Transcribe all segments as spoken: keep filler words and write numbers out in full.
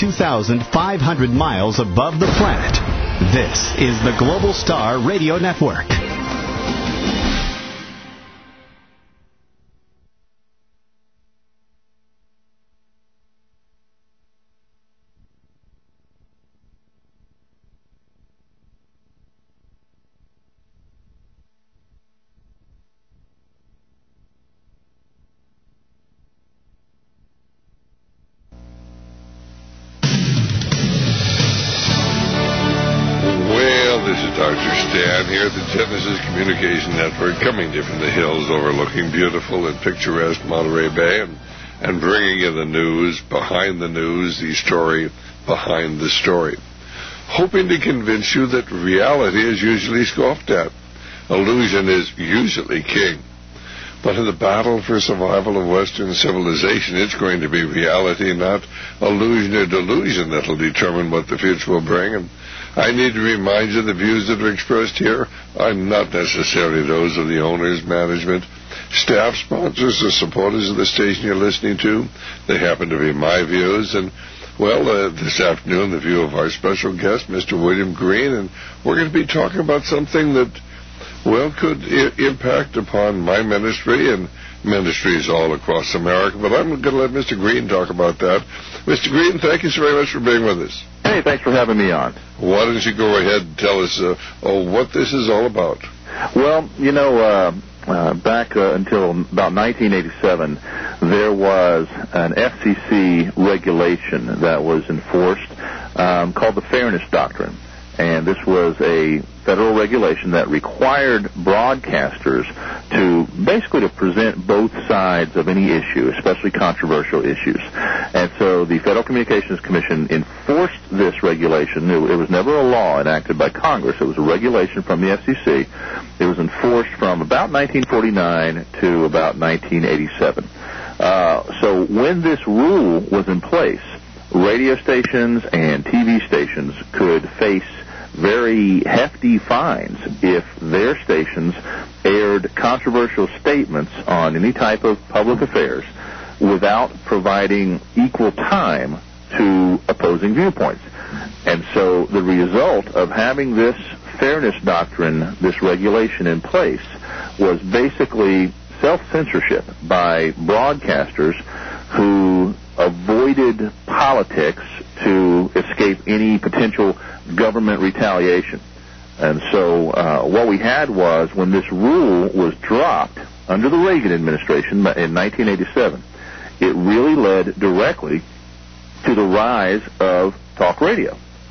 two thousand five hundred miles above the planet. This is the Global Star Radio Network. Here at the Genesis Communication Network, coming to you from the hills overlooking beautiful and picturesque Monterey Bay, and, and bringing you the news, behind the news, the story behind the story. Hoping to convince you that reality is usually scoffed at. Illusion is usually king. But in the battle for survival of Western civilization, it's going to be reality, not illusion or delusion, that will determine what the future will bring. And I need to remind you the views that are expressed here are not necessarily those of the owners, management, staff, sponsors, or supporters of the station you're listening to. They happen to be my views. And, well, uh, this afternoon, the view of our special guest, Mister William Green, and we're going to be talking about something that, well, could I- impact upon my ministry and ministries all across America. But I'm going to let Mister Green talk about that. Mister Green, thank you so very much for being with us. Hey, thanks for having me on. Why don't you go ahead and tell us uh, oh, what this is all about? Well, you know, uh, uh, back uh, until about nineteen eighty-seven, there was an F C C regulation that was enforced um, called the Fairness Doctrine. And this was a federal regulation that required broadcasters to basically to present both sides of any issue, especially controversial issues. And so the Federal Communications Commission enforced this regulation. It was never a law enacted by Congress. It was a regulation from the F C C. It was enforced from about nineteen forty-nine to about nineteen eighty-seven. Uh, so when this rule was in place, radio stations and T V stations could face very hefty fines if their stations aired controversial statements on any type of public affairs without providing equal time to opposing viewpoints. And so the result of having this fairness doctrine, this regulation in place, was basically self-censorship by broadcasters who avoided politics to escape any potential government retaliation. And so uh, what we had was, when this rule was dropped under the Reagan administration in nineteen eighty-seven, it really led directly to the rise of talk radio.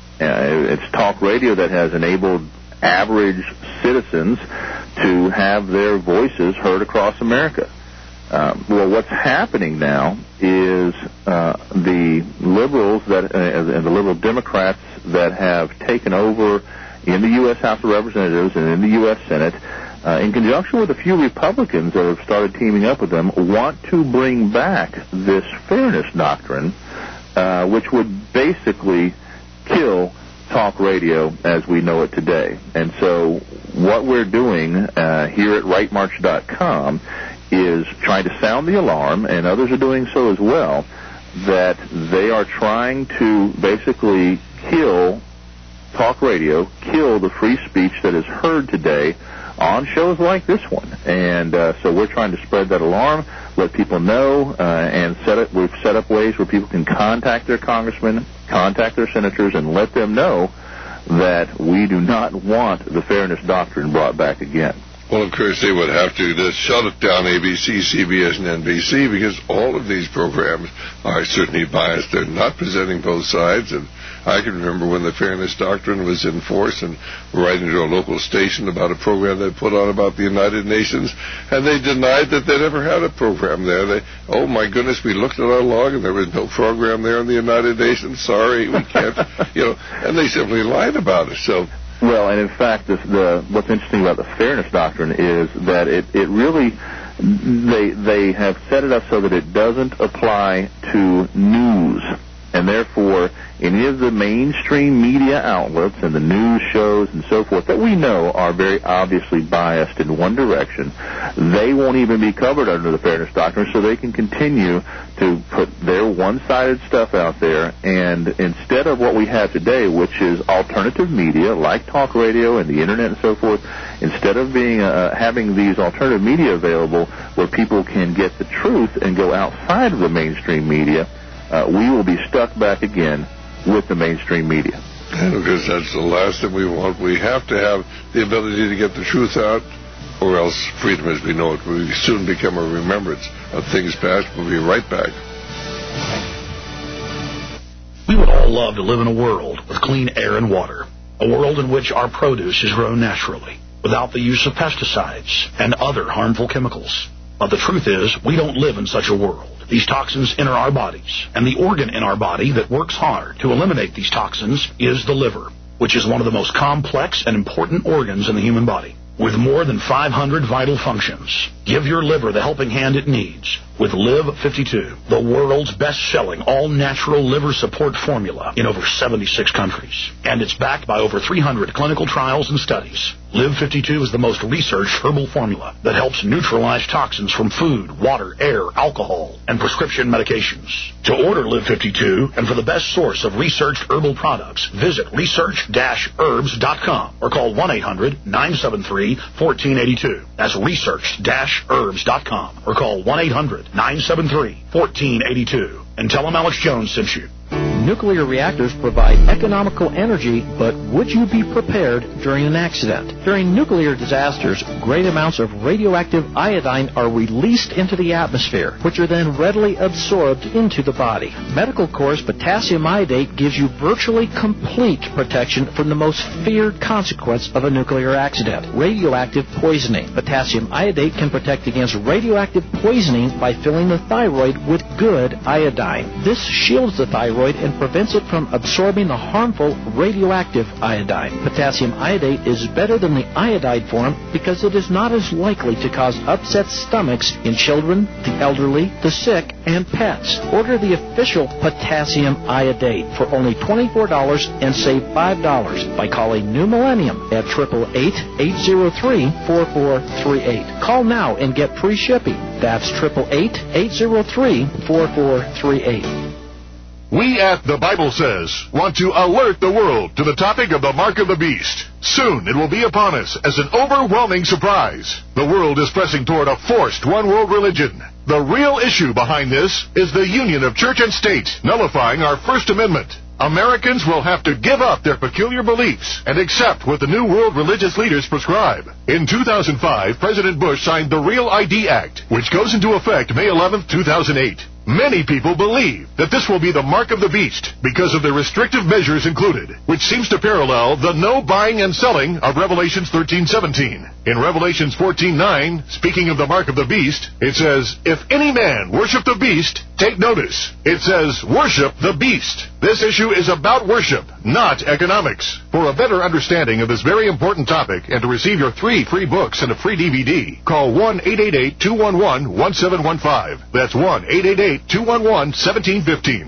Uh, it's talk radio that has enabled average citizens to have their voices heard across America. Um, well, what's happening now is uh, the liberals that uh, and the liberal Democrats that have taken over in the U S House of Representatives and in the U S Senate, uh, in conjunction with a few Republicans that have started teaming up with them, want to bring back this fairness doctrine, uh, which would basically kill talk radio as we know it today. And so what we're doing uh, here at right march dot com is trying to sound the alarm, and others are doing so as well, that they are trying to basically kill talk radio, kill the free speech that is heard today on shows like this one. And uh, so we're trying to spread that alarm, let people know, uh, and set up, we've set up ways where people can contact their congressmen, contact their senators, and let them know that we do not want the fairness doctrine brought back again. Well, of course, they would have to just shut it down, A B C, C B S, and N B C, because all of these programs are certainly biased. They're not presenting both sides. And I can remember when the Fairness Doctrine was in force, and writing to a local station about a program they put on about the United Nations, and they denied that they'd ever had a program there. They, oh, my goodness, we looked at our log, and there was no program there in the United Nations. Sorry, we can't, you know, and they simply lied about it. So. Well, and in fact, this, the, what's interesting about the Fairness Doctrine is that it, it really, they they have set it up so that it doesn't apply to news. And therefore, any of the mainstream media outlets and the news shows and so forth that we know are very obviously biased in one direction, they won't even be covered under the Fairness Doctrine, so they can continue to put their one-sided stuff out there. And instead of what we have today, which is alternative media like talk radio and the internet and so forth, instead of being uh, having these alternative media available where people can get the truth and go outside of the mainstream media, uh, we will be stuck back again with the mainstream media. Because that's the last thing we want. We have to have the ability to get the truth out, or else freedom as we know it will soon become a remembrance of things past. We'll be right back. We would all love to live in a world with clean air and water, a world in which our produce is grown naturally, without the use of pesticides and other harmful chemicals. But the truth is, we don't live in such a world. These toxins enter our bodies, and the organ in our body that works hard to eliminate these toxins is the liver, which is one of the most complex and important organs in the human body. With more than five hundred vital functions, give your liver the helping hand it needs with Live fifty-two, the world's best-selling all-natural liver support formula in over seventy-six countries. And it's backed by over three hundred clinical trials and studies. Live fifty-two is the most researched herbal formula that helps neutralize toxins from food, water, air, alcohol, and prescription medications. To order Live fifty-two and for the best source of researched herbal products, visit research dash herbs dot com or call one eight hundred nine seven three one four eight two. That's research dash herbs dot com or call one eight hundred nine seven three one four eight two and tell them Alex Jones sent you. Nuclear reactors provide economical energy, but would you be prepared during an accident? During nuclear disasters, great amounts of radioactive iodine are released into the atmosphere, which are then readily absorbed into the body. Medical Corps potassium iodate gives you virtually complete protection from the most feared consequence of a nuclear accident, radioactive poisoning. Potassium iodate can protect against radioactive poisoning by filling the thyroid with good iodine. This shields the thyroid and prevents it from absorbing the harmful radioactive iodine. Potassium iodate is better than the iodide form because it is not as likely to cause upset stomachs in children, the elderly, the sick, and pets. Order the official potassium iodate for only twenty-four dollars and save five dollars by calling New Millennium at eight eight eight, eight zero three, four four three eight. Call now and get free shipping. That's eight eight eight, eight zero three, four four three eight. We at The Bible Says want to alert the world to the topic of the Mark of the Beast. Soon it will be upon us as an overwhelming surprise. The world is pressing toward a forced one-world religion. The real issue behind this is the union of church and state, nullifying our First Amendment. Americans will have to give up their peculiar beliefs and accept what the New World religious leaders prescribe. In two thousand five, President Bush signed the Real I D Act, which goes into effect May eleventh, two thousand eight. Many people believe that this will be the mark of the beast because of the restrictive measures included, which seems to parallel the no buying and selling of Revelations thirteen seventeen. In Revelations fourteen nine, speaking of the mark of the beast, it says, "If any man worship the beast, take notice." It says, "Worship the beast." This issue is about worship, not economics. For a better understanding of this very important topic and to receive your three free books and a free D V D, call one eight eight eight, two one one, one seven one five. That's one eight eight eight, two one one, one seven one five.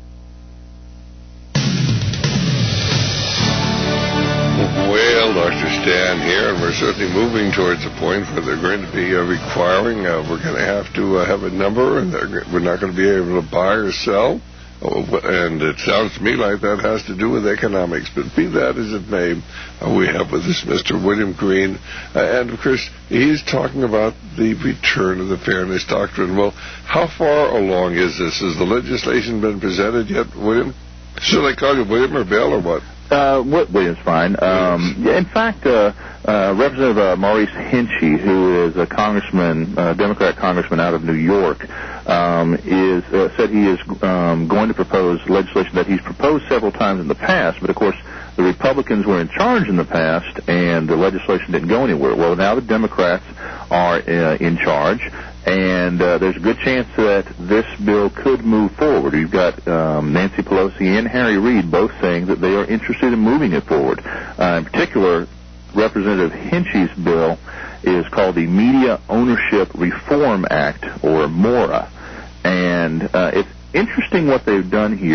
Well, Doctor Stan here, and we're certainly moving towards a point where they're going to be uh, requiring, uh, we're going to have to uh, have a number, and they're, we're not going to be able to buy or sell. Oh, and it sounds to me like that has to do with economics. But be that as it may, uh, we have with us Mister William Green. Uh, and, of course, he's talking about the return of the Fairness Doctrine. Well, how far along is this? Has the legislation been presented yet, William? Should I call you William or Bill or what? Uh, William's fine. Um, yeah, in fact, uh, uh, Representative uh, Maurice Hinchey, who is a congressman, uh, Democrat congressman out of New York, um, is uh, said he is um, going to propose legislation that he's proposed several times in the past. But of course, the Republicans were in charge in the past, and the legislation didn't go anywhere. Well, now the Democrats are uh, in charge, and uh, there's a good chance that this bill could move forward. You've got um, Nancy Pelosi and Harry Reid both saying that they are interested in moving it forward. Uh, in particular, Representative Hinchey's bill is called the Media Ownership Reform Act, or MORA. And uh, it's interesting what they've done here.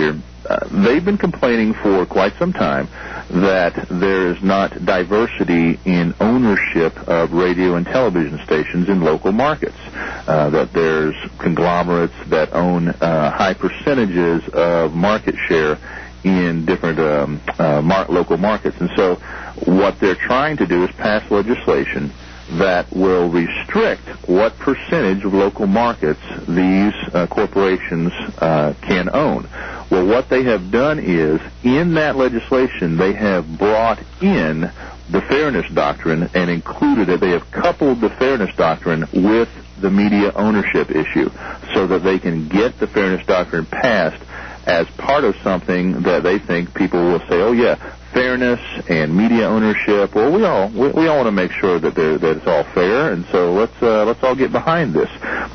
uh, they've been complaining for quite some time that there is not diversity in ownership of radio and television stations in local markets, uh, that there's conglomerates that own uh, high percentages of market share in different um, uh, mar- local markets. And so what they're trying to do is pass legislation that will restrict what percentage of local markets these uh, corporations uh, can own. Well, what they have done is, in that legislation, they have brought in the fairness doctrine and included it. They have coupled the fairness doctrine with the media ownership issue so that they can get the fairness doctrine passed as part of something that they think people will say, oh, yeah, fairness and media ownership. Well, we all we, we all want to make sure that that it's all fair, and so let's uh, let's all get behind this.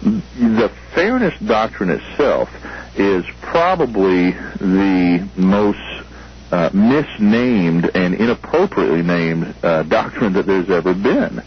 The fairness doctrine itself is probably the most uh, misnamed and inappropriately named uh, doctrine that there's ever been.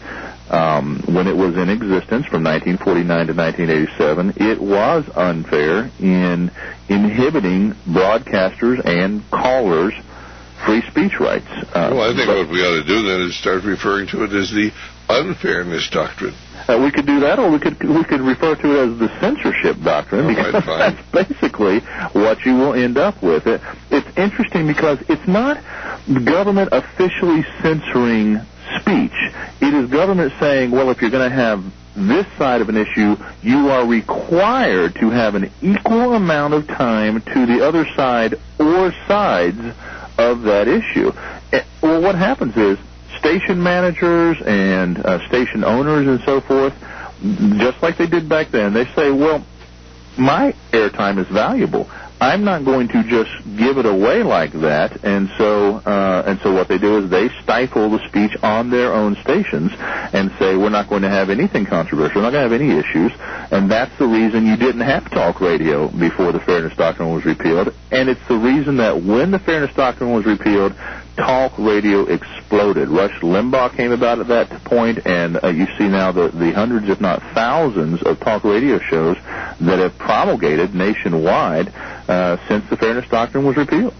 Um, when it was in existence from nineteen forty-nine to nineteen eighty-seven, it was unfair in inhibiting broadcasters and callers' free speech rights. Uh, well, I think but, what we ought to do then is start referring to it as the unfairness doctrine. Uh, we could do that, or we could we could refer to it as the censorship doctrine, oh, because right, that's basically what you will end up with. It, it's interesting because it's not government officially censoring speech. It is government saying, well, if you're going to have this side of an issue, you are required to have an equal amount of time to the other side or sides of that issue. Well, what happens is station managers and uh, station owners and so forth, just like they did back then, they say, well, my airtime is valuable. I'm not going to just give it away like that, and so uh, and so what they do is they stifle the speech on their own stations and say we're not going to have anything controversial, we're not going to have any issues, and that's the reason you didn't have talk radio before the Fairness Doctrine was repealed, and it's the reason that when the Fairness Doctrine was repealed, talk radio exploded. Rush Limbaugh came about at that point, and uh, you see now the, the hundreds, if not thousands, of talk radio shows that have promulgated nationwide uh, since the Fairness Doctrine was repealed.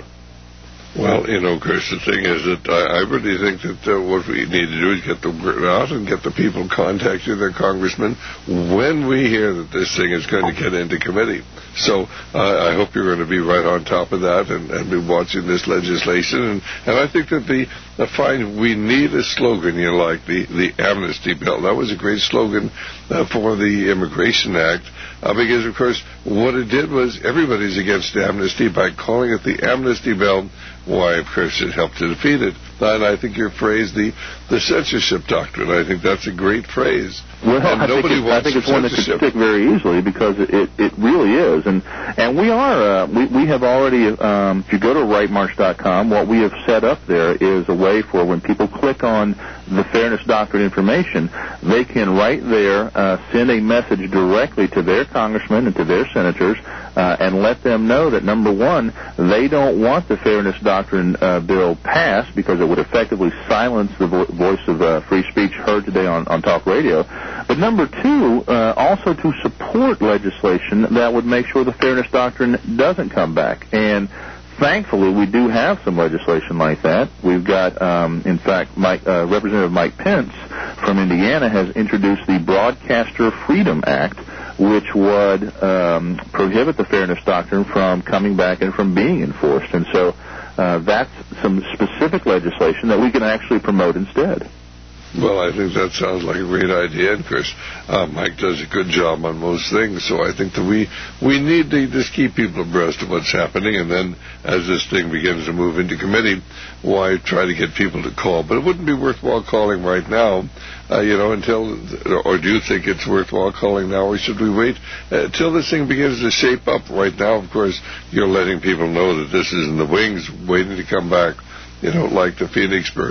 Well, you know, Chris, the thing is that I, I really think that uh, what we need to do is get the word out and get the people contacting their congressmen when we hear that this thing is going to get into committee. So uh, I hope you're going to be right on top of that and, and be watching this legislation. And, and I think that the, the fine, we need a slogan, you know, like the, the amnesty bill. That was a great slogan uh, for the Immigration Act. Uh, because, of course, what it did was everybody's against amnesty. By calling it the amnesty bill, why, of course, it helped to defeat it. And I think your phrase, the, the censorship doctrine, I think that's a great phrase. Well, and I, nobody think it, wants I think it's one that could censorship. stick very easily because it, it, it really is. And and we are, uh, we, we have already, um, if you go to right march dot com, what we have set up there is a way for when people click on the Fairness Doctrine information, they can right there uh, send a message directly to their congressmen and to their senators uh, and let them know that, number one, they don't want the Fairness Doctrine uh, bill passed because it would effectively silence the vo- voice of uh, free speech heard today on, on talk radio. But number two, uh, also to support legislation that would make sure the Fairness Doctrine doesn't come back. And thankfully, we do have some legislation like that. We've got, um, in fact, Mike, uh, Representative Mike Pence from Indiana has introduced the Broadcaster Freedom Act, which would um, prohibit the Fairness Doctrine from coming back and from being enforced. And so uh, that's some specific legislation that we can actually promote instead. Well, I think that sounds like a great idea, and Chris, uh, Mike does a good job on most things, so I think that we we need to just keep people abreast of what's happening, and then as this thing begins to move into committee, why try to get people to call? But it wouldn't be worthwhile calling right now, uh, you know, until, or do you think it's worthwhile calling now, or should we wait until this thing begins to shape up? Right now, of course, you're letting people know that this is in the wings, waiting to come back, you know, like the Phoenix bird.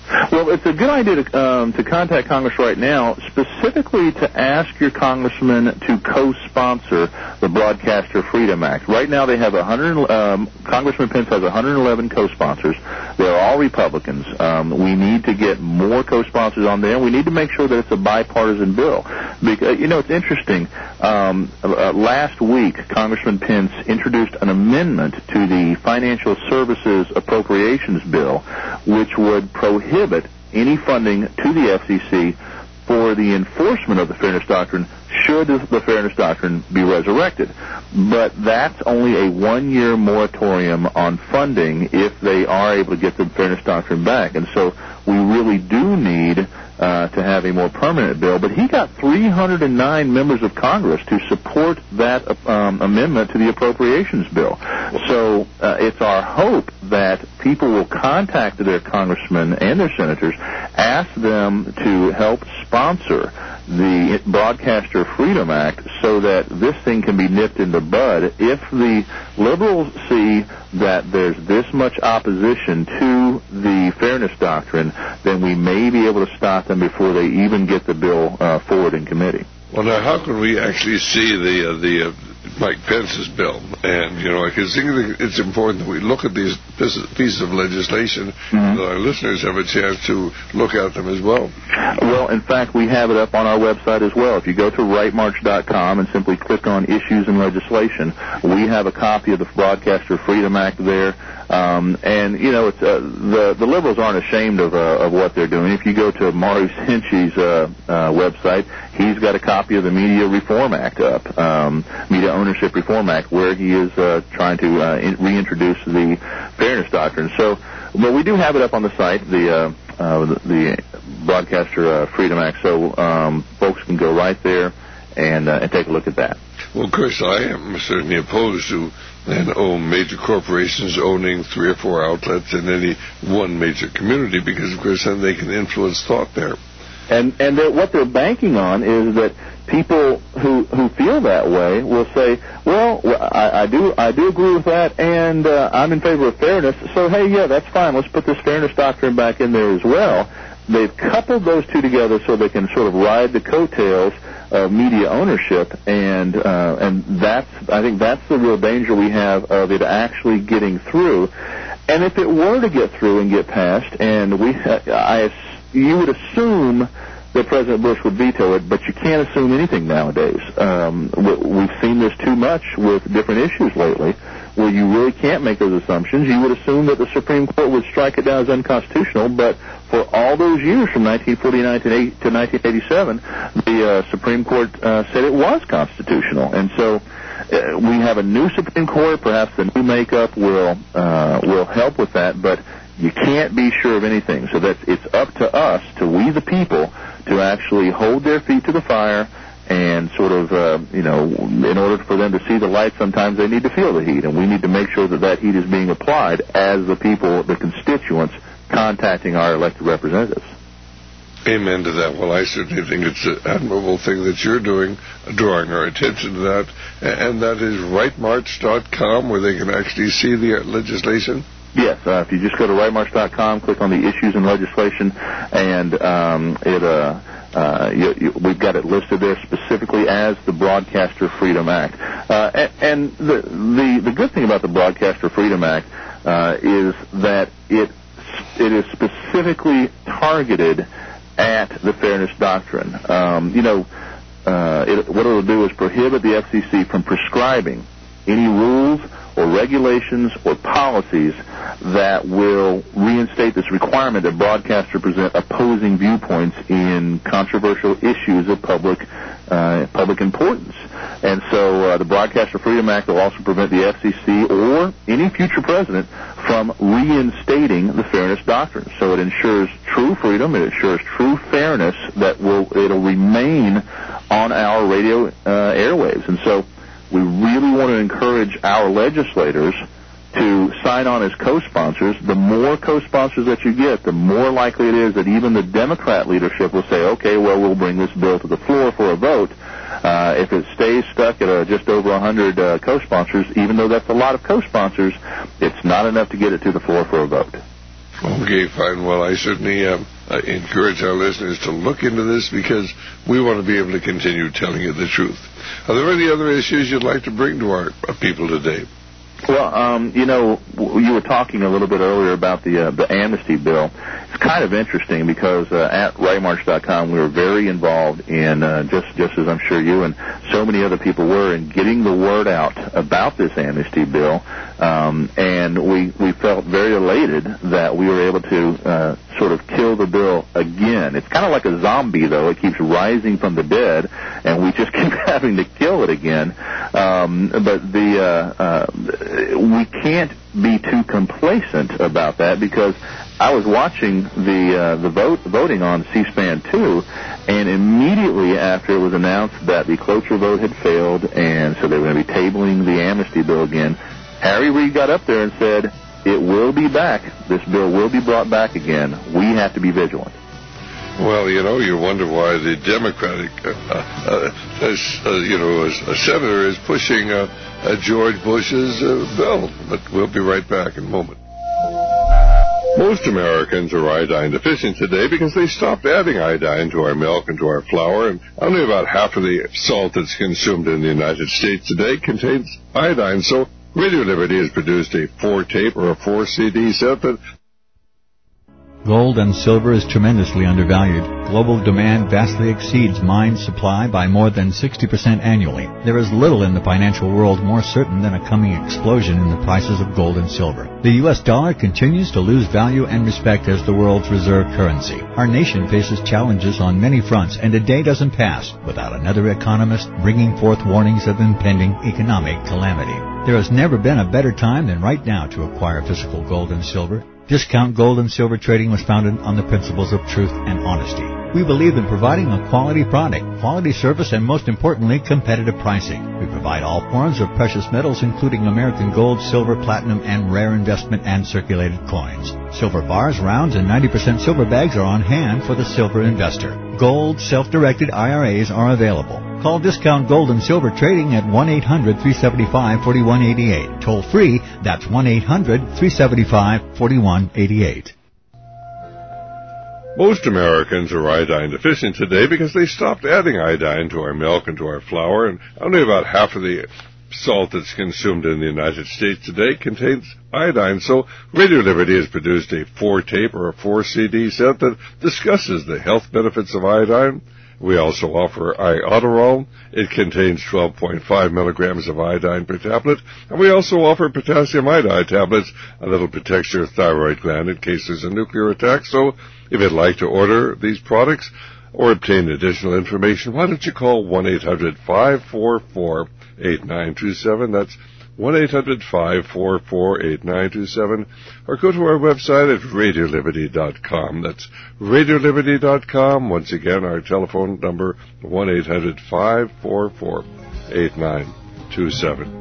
Well, it's a good idea to, um, to contact Congress right now, specifically to ask your congressman to co-sponsor the Broadcaster Freedom Act. Right now, they have one hundred. Um, Congressman Pence has one hundred eleven co-sponsors. They're all Republicans. Um, we need to get more co-sponsors on there, and we need to make sure that it's a bipartisan bill. Because, you know, it's interesting. Um, uh, last week, Congressman Pence introduced an amendment to the Financial Services Appropriations Bill, which would prohibit any funding to the F C C for the enforcement of the Fairness Doctrine should the Fairness Doctrine be resurrected. But that's only a one-year moratorium on funding if they are able to get the Fairness Doctrine back. And so we really do need uh, to have a more permanent bill. But he got three hundred nine members of Congress to support that um, amendment to the appropriations bill. So uh, it's our hope that people will contact their congressmen and their senators, ask them to help sponsor the Broadcaster Freedom Act so that this thing can be nipped in the bud. If the liberals see that there's this much opposition to the Fairness Doctrine, then we may be able to stop them before they even get the bill uh, forward in committee. Well, now, how can we actually see the uh, the uh, Mike Pence's bill? And, you know, I can think it's important that we look at these pieces of legislation, mm-hmm. that our listeners have a chance to look at them as well. Well, in fact, we have it up on our website as well. If you go to right march dot com and simply click on Issues and Legislation, we have a copy of the Broadcaster Freedom Act there. Um, and, you know, it's, uh, the, the liberals aren't ashamed of, uh, of what they're doing. If you go to Maurice Hinchey's uh, uh, website, he's got a copy of the Media Reform Act up, um, Media Ownership Reform Act, where he is uh, trying to uh, in- reintroduce the Fairness Doctrine. So, but we do have it up on the site, the uh, uh, the, the Broadcaster uh, Freedom Act, so um, folks can go right there and, uh, and take a look at that. Well, Chris, I am certainly opposed to and own major corporations owning three or four outlets in any one major community because, of course, then they can influence thought there. And and what they're banking on is that people who who feel that way will say, well, I, I do I do agree with that, and uh, I'm in favor of fairness. So hey, yeah, that's fine. Let's put this Fairness Doctrine back in there as well. They've coupled those two together so they can sort of ride the coattails of media ownership, and uh, and that's I think that's the real danger we have of it actually getting through. And if it were to get through and get passed, and we I you would assume that President Bush would veto it, but you can't assume anything nowadays. Um, we've seen this too much with different issues lately, where you really can't make those assumptions. You would assume that the Supreme Court would strike it down as unconstitutional, but for all those years from nineteen forty-nine to nineteen eighty-seven, the uh, Supreme Court uh, said it was constitutional. And so uh, we have a new Supreme Court. Perhaps the new makeup will uh, will help with that, but you can't be sure of anything. So that it's up to us, to we the people, to actually hold their feet to the fire and sort of, uh, you know, in order for them to see the light, sometimes they need to feel the heat. And we need to make sure that that heat is being applied as the people, the constituents, contacting our elected representatives. Amen to that. Well, I certainly think it's an admirable thing that you're doing, drawing our attention to that. And that is right march dot com, where they can actually see the legislation. Yes, uh, if you just go to right march dot com, click on the Issues and Legislation, and um, it uh, uh, you, you, we've got it listed there specifically as the Broadcaster Freedom Act. Uh, and and the, the the good thing about the Broadcaster Freedom Act uh, is that it it is specifically targeted at the Fairness Doctrine. Um, you know, uh, it, what it will do is prohibit the F C C from prescribing any rules or regulations or policies that will reinstate this requirement that broadcasters present opposing viewpoints in controversial issues of public uh, public importance. And so uh, the Broadcaster Freedom Act will also prevent the F C C or any future president from reinstating the Fairness Doctrine. So it ensures true freedom, it ensures true fairness that will it'll remain on our radio uh, airwaves. And so we really want to encourage our legislators to sign on as co-sponsors. The more co-sponsors that you get, the more likely it is that even the Democrat leadership will say, okay, well, we'll bring this bill to the floor for a vote. Uh, if it stays stuck at uh, just over one hundred uh, co-sponsors, even though that's a lot of co-sponsors, it's not enough to get it to the floor for a vote. Okay, fine. Well, I certainly uh, uh, encourage our listeners to look into this because we want to be able to continue telling you the truth. Are there any other issues you'd like to bring to our uh, people today? Well, um, you know, you were talking a little bit earlier about the uh, the amnesty bill. It's kind of interesting because uh, at right march dot com we were very involved in, uh, just just as I'm sure you and so many other people were, in getting the word out about this amnesty bill. Um, and we, we felt very elated that we were able to uh, sort of kill the bill again. It's kind of like a zombie, though. It keeps rising from the dead, and we just keep having to kill it again. Um, but the uh, uh, we can't be too complacent about that because I was watching the uh, the vote voting on C-SPAN two, and immediately after it was announced that the cloture vote had failed, and so they were going to be tabling the amnesty bill again, Harry Reid got up there and said, it will be back. This bill will be brought back again. We have to be vigilant. Well, you know, you wonder why the Democratic, uh, uh, uh, you know, a senator is pushing uh, uh, George Bush's uh, bill. But we'll be right back in a moment. Most Americans are iodine deficient today because they stopped adding iodine to our milk and to our flour, and only about half of the salt that's consumed in the United States today contains iodine. So Radio Liberty has produced a four-tape or a four-C D set that... Gold and silver is tremendously undervalued. Global demand vastly exceeds mine supply by more than sixty percent annually. There is little in the financial world more certain than a coming explosion in the prices of gold and silver. The U S dollar continues to lose value and respect as the world's reserve currency. Our nation faces challenges on many fronts, and a day doesn't pass without another economist bringing forth warnings of impending economic calamity. There has never been a better time than right now to acquire physical gold and silver. Discount Gold and Silver Trading was founded on the principles of truth and honesty. We believe in providing a quality product, quality service, and most importantly, competitive pricing. We provide all forms of precious metals, including American gold, silver, platinum, and rare investment and circulated coins. Silver bars, rounds, and ninety percent silver bags are on hand for the silver investor. Gold self-directed I R As are available. Call Discount Gold and Silver Trading at one eight hundred, three seven five, four one eight eight. Toll free, that's one eight hundred, three seven five, four one eight eight. Most Americans are iodine deficient today because they stopped adding iodine to our milk and to our flour, and only about half of the salt that's consumed in the United States today contains iodine. So Radio Liberty has produced a four-tape or a four-C D set that discusses the health benefits of iodine. We also offer Iodoral. It contains twelve point five milligrams of iodine per tablet. And we also offer potassium iodide tablets, a little protects your thyroid gland in case there's a nuclear attack. So if you'd like to order these products or obtain additional information, why don't you call one eight hundred, five four four, eight nine two seven. That's one eight hundred, five four four, eight nine two seven, or go to our website at radio liberty dot com. That's radio liberty dot com. Once again, our telephone number, one eight hundred, five four four, eight nine two seven.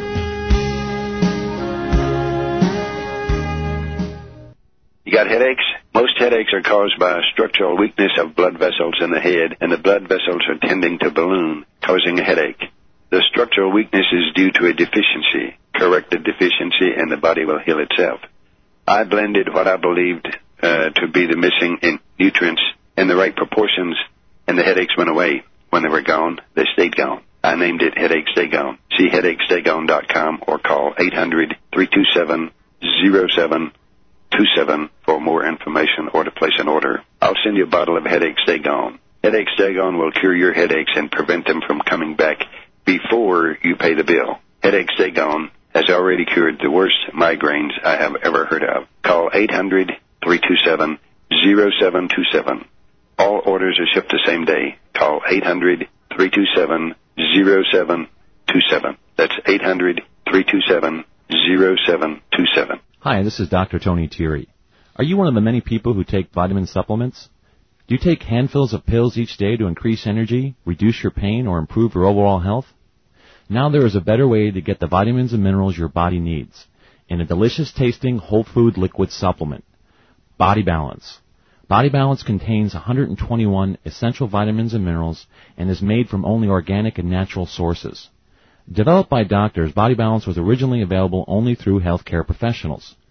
You got headaches? Most headaches are caused by a structural weakness of blood vessels in the head, and the blood vessels are tending to balloon, causing a headache. The structural weakness is due to a deficiency. Correct the deficiency, and the body will heal itself. I blended what I believed uh, to be the missing in nutrients in the right proportions, and the headaches went away. When they were gone, they stayed gone. I named it Headache Stay Gone. See headache stay gone dot com or call eight hundred, three two seven, zero seven two seven for more information or to place an order. I'll send you a bottle of Headache Stay Gone. Headache Stay Gone will cure your headaches and prevent them from coming back before you pay the bill. Headache Stay Gone has already cured the worst migraines I have ever heard of. Call eight hundred, three two seven, zero seven two seven. All orders are shipped the same day. Call eight hundred, three two seven, zero seven two seven. That's eight hundred, three two seven, zero seven two seven. Hi, this is Doctor Tony Thierry. Are you one of the many people who take vitamin supplements? Do you take handfuls of pills each day to increase energy, reduce your pain, or improve your overall health? Now there is a better way to get the vitamins and minerals your body needs in a delicious-tasting whole food liquid supplement, Body Balance. Body Balance contains one hundred twenty-one essential vitamins and minerals and is made from only organic and natural sources. Developed by doctors, Body Balance was originally available only through healthcare professionals.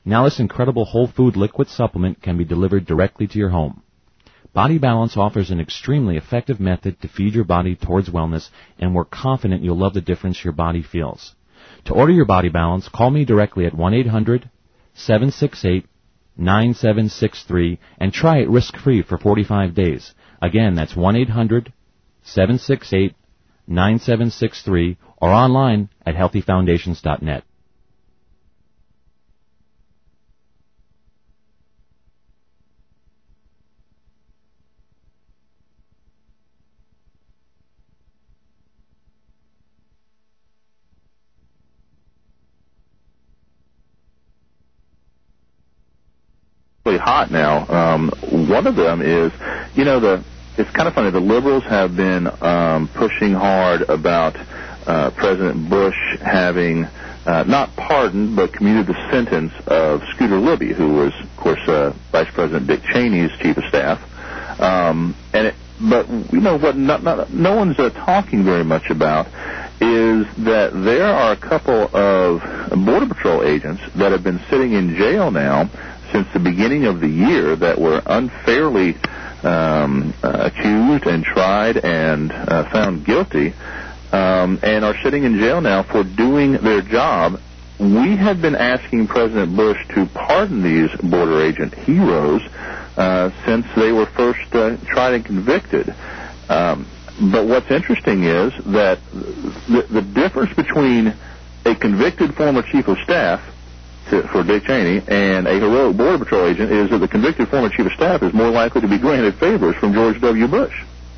Now this incredible whole food liquid supplement can be delivered directly to your home. Body Balance offers an extremely effective method to feed your body towards wellness, and we're confident you'll love the difference your body feels. To order your Body Balance, call me directly at one eight hundred seven six eight nine seven six three and try it risk-free for forty-five days. Again, that's one eight hundred seven six eight nine seven six three or online at healthy foundations dot net. Really hot now. Um, one of them is, you know, the it's kind of funny. The liberals have been um, pushing hard about uh, President Bush having uh, not pardoned but commuted the sentence of Scooter Libby, who was, of course, uh, Vice President Dick Cheney's chief of staff. Um, and it, but you know what? Not, not, no one's uh, talking very much about is that there are a couple of Border Patrol agents that have been sitting in jail now since the beginning of the year that were unfairly um, uh, accused and tried and uh, found guilty um, and are sitting in jail now for doing their job. We had been asking President Bush to pardon these border agent heroes uh, since they were first uh, tried and convicted. Um, but what's interesting is that the, the difference between a convicted former chief of staff To, for Dick Cheney and a heroic Border Patrol agent is that the convicted former chief of staff is more likely to be granted favors from George W. Bush.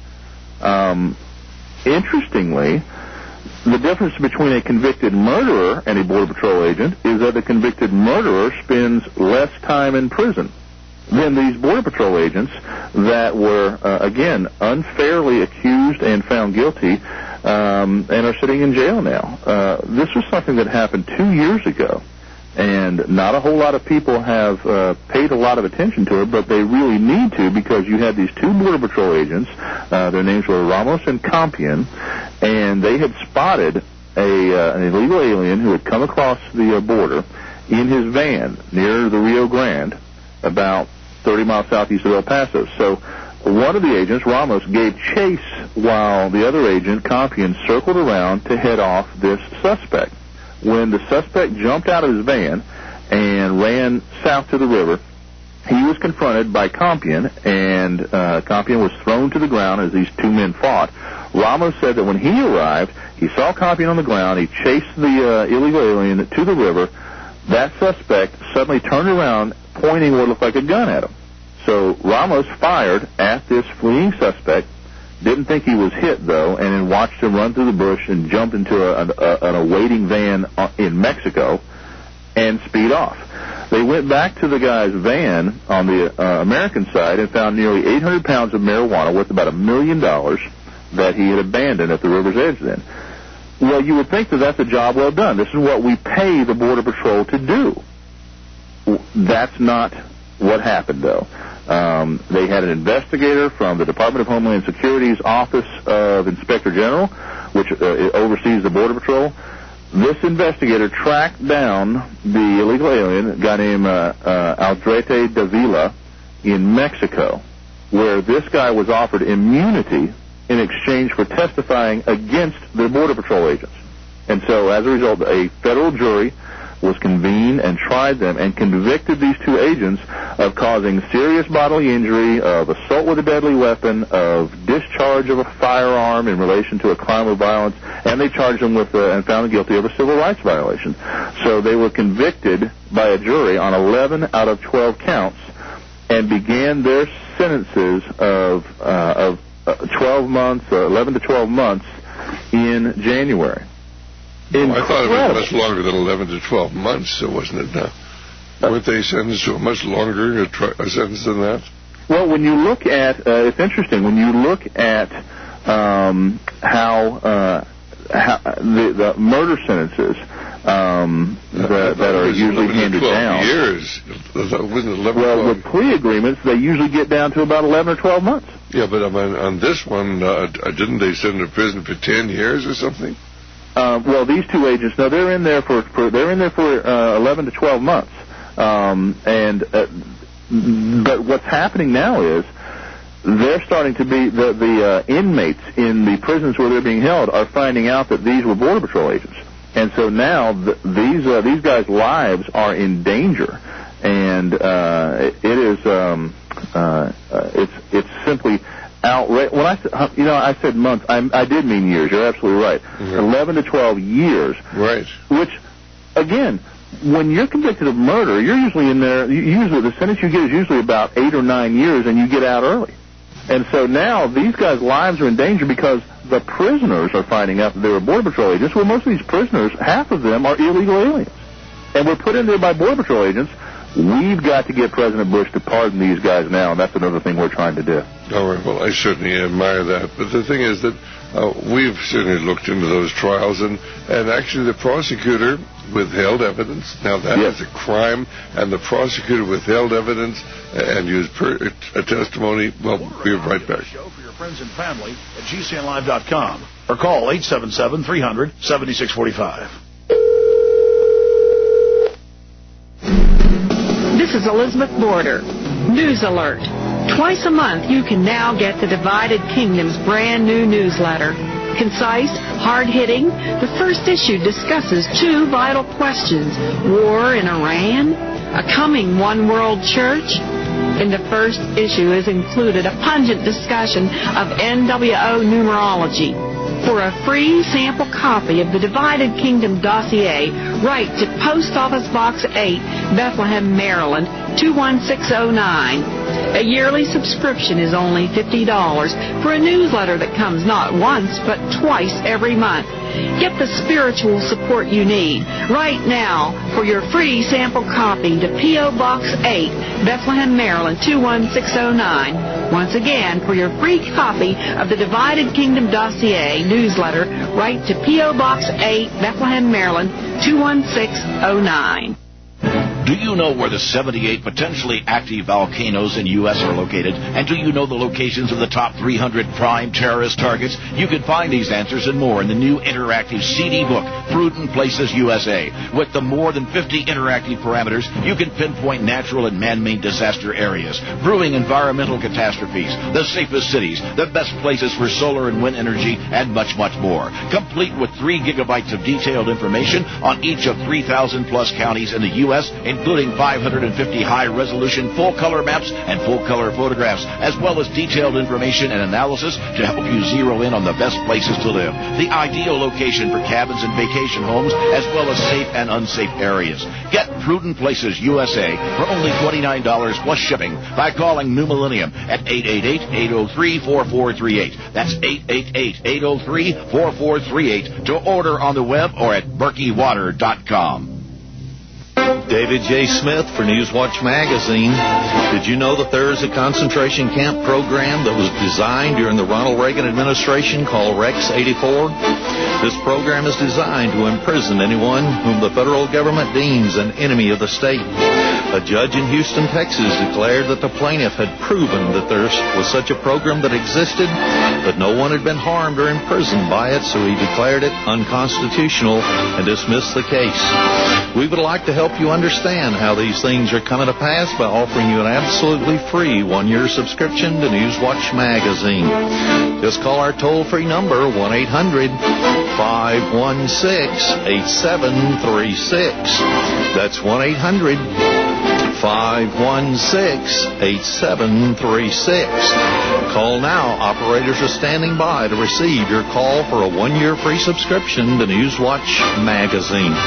Um, interestingly, the difference between a convicted murderer and a Border Patrol agent is that the convicted murderer spends less time in prison than these Border Patrol agents that were, uh, again, unfairly accused and found guilty um, and are sitting in jail now. Uh, this was something that happened two years ago. And not a whole lot of people have uh, paid a lot of attention to it, but they really need to, because you had these two Border Patrol agents. Uh, their names were Ramos and Compion, and they had spotted a uh, an illegal alien who had come across the uh, border in his van near the Rio Grande, about thirty miles southeast of El Paso. So one of the agents, Ramos, gave chase while the other agent, Compion, circled around to head off this suspect. When the suspect jumped out of his van and ran south to the river, he was confronted by Compion, and uh, Compion was thrown to the ground as these two men fought. Ramos said that when he arrived, he saw Compion on the ground. He chased the uh, illegal alien to the river. That suspect suddenly turned around, pointing what looked like a gun at him. So Ramos fired at this fleeing suspect. Didn't think he was hit, though, and then watched him run through the bush and jump into a, a, an awaiting van in Mexico and speed off. They went back to the guy's van on the uh, American side and found nearly eight hundred pounds of marijuana worth about a million dollars that he had abandoned at the river's edge then. Well, you would think that that's a job well done. This is what we pay the Border Patrol to do. That's not what happened, though. Um, they had an investigator from the Department of Homeland Security's Office of Inspector General, which uh, oversees the Border Patrol. This investigator tracked down the illegal alien, a guy named uh, uh, Aldrete Davila, in Mexico, where this guy was offered immunity in exchange for testifying against the Border Patrol agents. And so, as a result, a federal jury was convened and tried them and convicted these two agents of causing serious bodily injury, of assault with a deadly weapon, of discharge of a firearm in relation to a crime of violence, and they charged them with uh, and found them guilty of a civil rights violation. So they were convicted by a jury on eleven out of twelve counts and began their sentences of uh, of uh, twelve months, uh, eleven to twelve months in January. Well, I thought it was much longer than eleven to twelve months, so wasn't it now? Weren't they sentenced to a much longer a, tri- a sentence than that? Well, when you look at, uh, it's interesting, when you look at um, how, uh, how the, the murder sentences um, that, that are usually handed down. Years. Wasn't it eleven, well, twelve? With plea agreements, they usually get down to about eleven or twelve months. Yeah, but on, on this one, uh, didn't they send them to prison for ten years or something? Uh, well, these two agents, no, they're in there for, for they're in there for uh, eleven to twelve months. Um, and uh, but what's happening now is they're starting to be the the uh, inmates in the prisons where they're being held are finding out that these were Border Patrol agents, and so now th- these uh, these guys' lives are in danger, and uh, it, it is um, uh, uh, it's it's simply outrageous. When I you know I said months, I, I did mean years. You're absolutely right. Mm-hmm. Eleven to twelve years. Right. Which, again, when you're convicted of murder, you're usually in there. Usually, the sentence you get is usually about eight or nine years, and you get out early. And so now these guys' lives are in danger because the prisoners are finding out that they were Border Patrol agents. Well, most of these prisoners, half of them are illegal aliens. And we're put in there by Border Patrol agents. We've got to get President Bush to pardon these guys now, and that's another thing we're trying to do. All right, well, I certainly admire that. But the thing is that uh, we've certainly looked into those trials, and, and actually the prosecutor withheld evidence. Now, that yes. is a crime, and the prosecutor withheld evidence and used per, a testimony. Well, we'll be right back. Show for your friends and family at G C N live dot com or call eight seven seven, three hundred, seventy-six forty-five. This is Elizabeth Border. News alert. Twice a month you can now get the Divided Kingdom's brand new newsletter. Concise, hard-hitting, the first issue discusses two vital questions: war in Iran, a coming one-world church. In the first issue is included a pungent discussion of N W O numerology. For a free sample copy of the Divided Kingdom dossier, write to Post Office Box eight, Bethlehem, Maryland, two one six oh nine. A yearly subscription is only fifty dollars for a newsletter that comes not once, but twice every month. Get the spiritual support you need. Right now, for your free sample copy to P O. Box eight, Bethlehem, Maryland, two one six oh nine. Once again, for your free copy of the Divided Kingdom dossier newsletter, write to P O. Box eight, Bethlehem, Maryland, two one six oh nine. Do you know where the seventy-eight potentially active volcanoes in U S are located? And do you know the locations of the top three hundred prime terrorist targets? You can find these answers and more in the new interactive C D book, Prudent Places U S A. With the more than fifty interactive parameters, you can pinpoint natural and man-made disaster areas, brewing environmental catastrophes, the safest cities, the best places for solar and wind energy, and much, much more. Complete with three gigabytes of detailed information on each of three thousand plus counties in the U S, including five hundred fifty high-resolution full-color maps and full-color photographs, as well as detailed information and analysis to help you zero in on the best places to live, the ideal location for cabins and vacation homes, as well as safe and unsafe areas. Get Prudent Places U S A for only twenty-nine dollars plus shipping by calling New Millennium at eight eight eight, eight oh three, four four three eight. That's eight eight eight, eight oh three, four four three eight to order on the web or at berkey water dot com. David J. Smith for Newswatch Magazine. Did you know that there is a concentration camp program that was designed during the Ronald Reagan administration called Rex eighty-four? This program is designed to imprison anyone whom the federal government deems an enemy of the state. A judge in Houston, Texas declared that the plaintiff had proven that there was such a program that existed, but no one had been harmed or imprisoned by it, so he declared it unconstitutional and dismissed the case. We would like to help you understand how these things are coming to pass by offering you an absolutely free one-year subscription to Newswatch Magazine. Just call our toll-free number, one eight hundred, five one six, eight seven three six. That's one eight hundred, five one six, eight seven three six. Call now. Operators are standing by to receive your call for a one-year free subscription to Newswatch Magazine.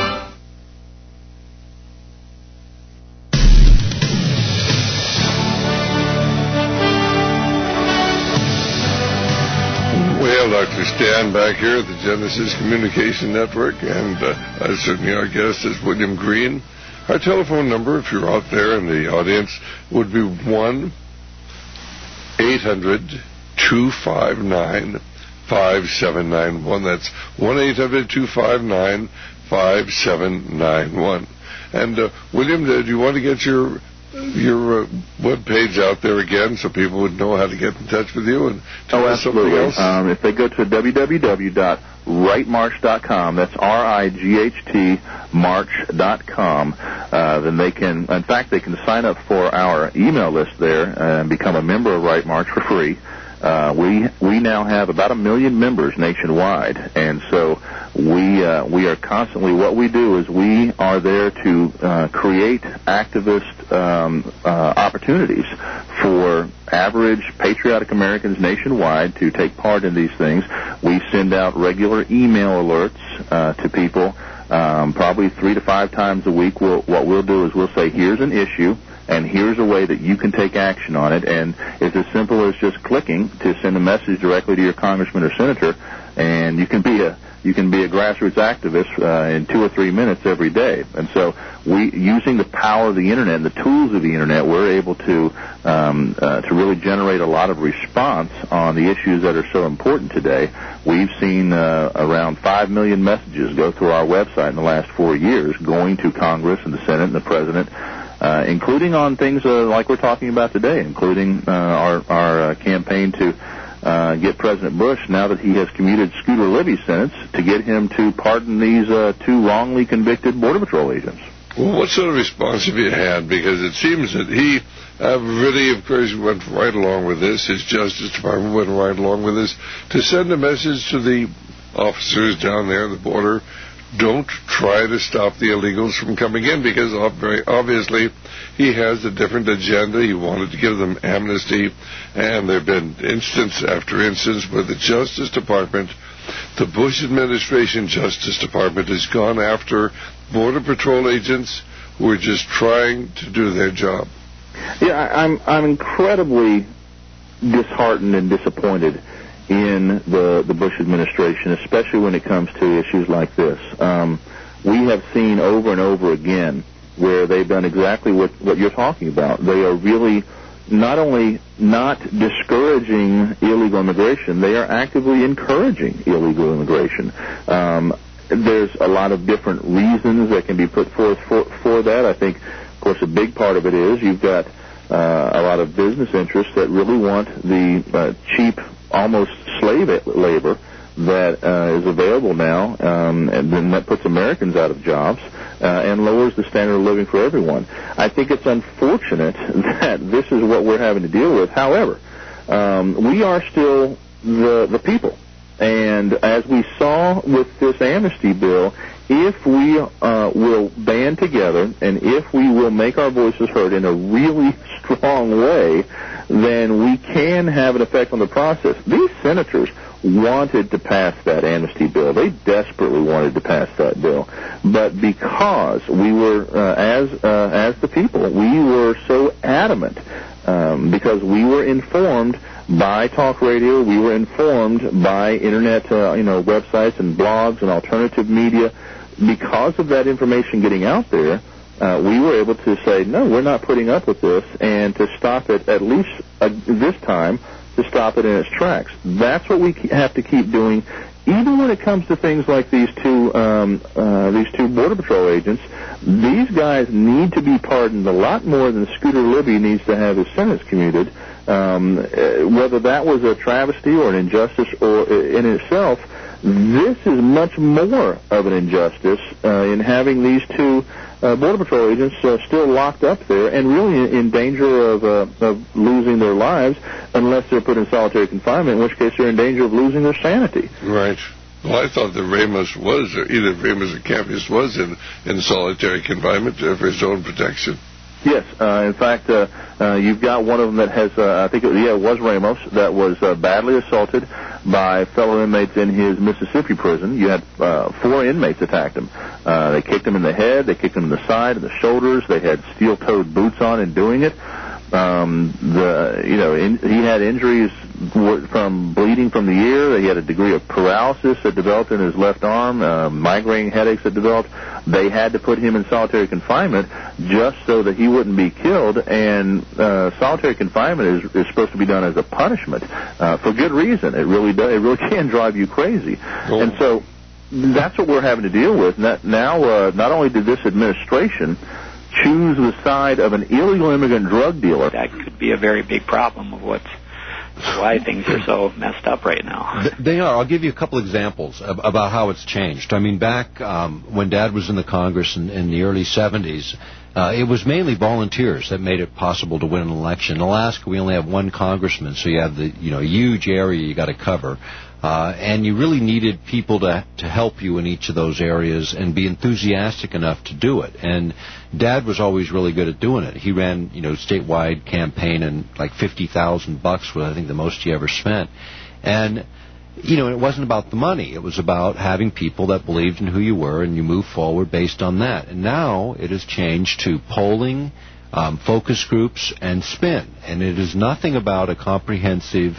Doctor Stan back here at the Genesis Communication Network, and uh, uh, certainly our guest is William Green. Our telephone number, if you're out there in the audience, would be one eight hundred, two five nine, five seven nine one. That's one eight hundred, two five nine, five seven nine one. And, uh, William, do you want to get your your uh, web page out there again so people would know how to get in touch with you and tell oh, us something absolutely. else? Um, if they go to w w w dot right march dot com, that's R I G H T march dot com, uh, then they can, in fact, they can sign up for our email list there and become a member of Right March for free. Uh, we we now have about a million members nationwide, and so we uh, we are constantly, what we do is we are there to uh, create activist um, uh, opportunities for average patriotic Americans nationwide to take part in these things. We send out regular email alerts uh, to people, um, probably three to five times a week. We'll, what we'll do is we'll say, here's an issue, and here's a way that you can take action on it. And it's as simple as just clicking to send a message directly to your congressman or senator, and you can be a you can be a grassroots activist uh, in two or three minutes every day. And so, we, using the power of the internet and the tools of the internet, we're able to um, uh, to really generate a lot of response on the issues that are so important today. We've seen uh, around five million messages go through our website in the last four years, going to Congress and the Senate and the President. Uh, including on things uh, like we're talking about today, including uh, our, our uh, campaign to uh, get President Bush, now that he has commuted Scooter Libby's sentence, to get him to pardon these uh, two wrongly convicted Border Patrol agents. Well, what sort of response have you had? Because it seems that he uh, really, of course, went right along with this. His Justice Department went right along with this to send a message to the officers down there at the border. Don't try to stop the illegals from coming in, because very obviously he has a different agenda. He wanted to give them amnesty, and there have been instance after instance where the Justice Department, the Bush administration Justice Department, has gone after Border Patrol agents who are just trying to do their job. Yeah, I'm I'm incredibly disheartened and disappointed in the, the Bush administration, especially when it comes to issues like this. Um, we have seen over and over again where they've done exactly what, what you're talking about. They are really not only not discouraging illegal immigration, they are actively encouraging illegal immigration. Um, there's a lot of different reasons that can be put forth for, for that. I think, of course, a big part of it is you've got uh, a lot of business interests that really want the uh, cheap, almost slave labor that uh, is available now, um, and then that puts Americans out of jobs uh, and lowers the standard of living for everyone. I think it's unfortunate that this is what we're having to deal with. However, um, we are still the the people, and as we saw with this amnesty bill, if we uh, will band together and if we will make our voices heard in a really strong way, then we can have an effect on the process. These senators wanted to pass that amnesty bill. They desperately wanted to pass that bill. But because we were, uh, as uh, as the people, we were so adamant, um, because we were informed by talk radio, we were informed by internet, uh, you know, websites and blogs and alternative media. Because of that information getting out there, uh, we were able to say, no, we're not putting up with this, and to stop it, at least uh, this time, to stop it in its tracks. That's what we have to keep doing, even when it comes to things like these two um, uh, these two Border Patrol agents. These guys need to be pardoned a lot more than Scooter Libby needs to have his sentence commuted. Um, whether that was a travesty or an injustice or in itself, this is much more of an injustice uh, in having these two uh, Border Patrol agents uh, still locked up there and really in danger of, uh, of losing their lives unless they're put in solitary confinement, in which case they're in danger of losing their sanity. Right. Well, I thought that Ramos was, or either Ramos or Campius was in, in solitary confinement uh, for his own protection. Yes. Uh, in fact, uh, uh, you've got one of them that has, uh, I think, it, yeah, it was Ramos, that was uh, badly assaulted by fellow inmates in his Mississippi prison. You had uh, four inmates attacked him. Uh, they kicked him in the head, they kicked him in the side and the shoulders. They had steel-toed boots on in doing it. Um, the you know in, he had injuries from bleeding from the ear. He had a degree of paralysis that developed in his left arm, uh, migraine headaches that developed. They had to put him in solitary confinement just so that he wouldn't be killed. And uh, solitary confinement is, is supposed to be done as a punishment uh, for good reason. It really does. It really can drive you crazy. Cool. And so that's what we're having to deal with now. Uh, not only did this administration choose the side of an illegal immigrant drug dealer. That could be a very big problem of what's why things are so messed up right now. They are. I'll give you a couple examples of, about how it's changed. I mean, back um, when Dad was in the Congress in, in the early seventies, uh, it was mainly volunteers that made it possible to win an election. In Alaska, we only have one congressman, so you have the you know huge area you got to cover. Uh, and you really needed people to to help you in each of those areas and be enthusiastic enough to do it. And Dad was always really good at doing it. He ran, you know, statewide campaign and like fifty thousand bucks was I think the most he ever spent. And you know, it wasn't about the money. It was about having people that believed in who you were, and you move forward based on that. And now it has changed to polling, um, focus groups, and spin. And it is nothing about a comprehensive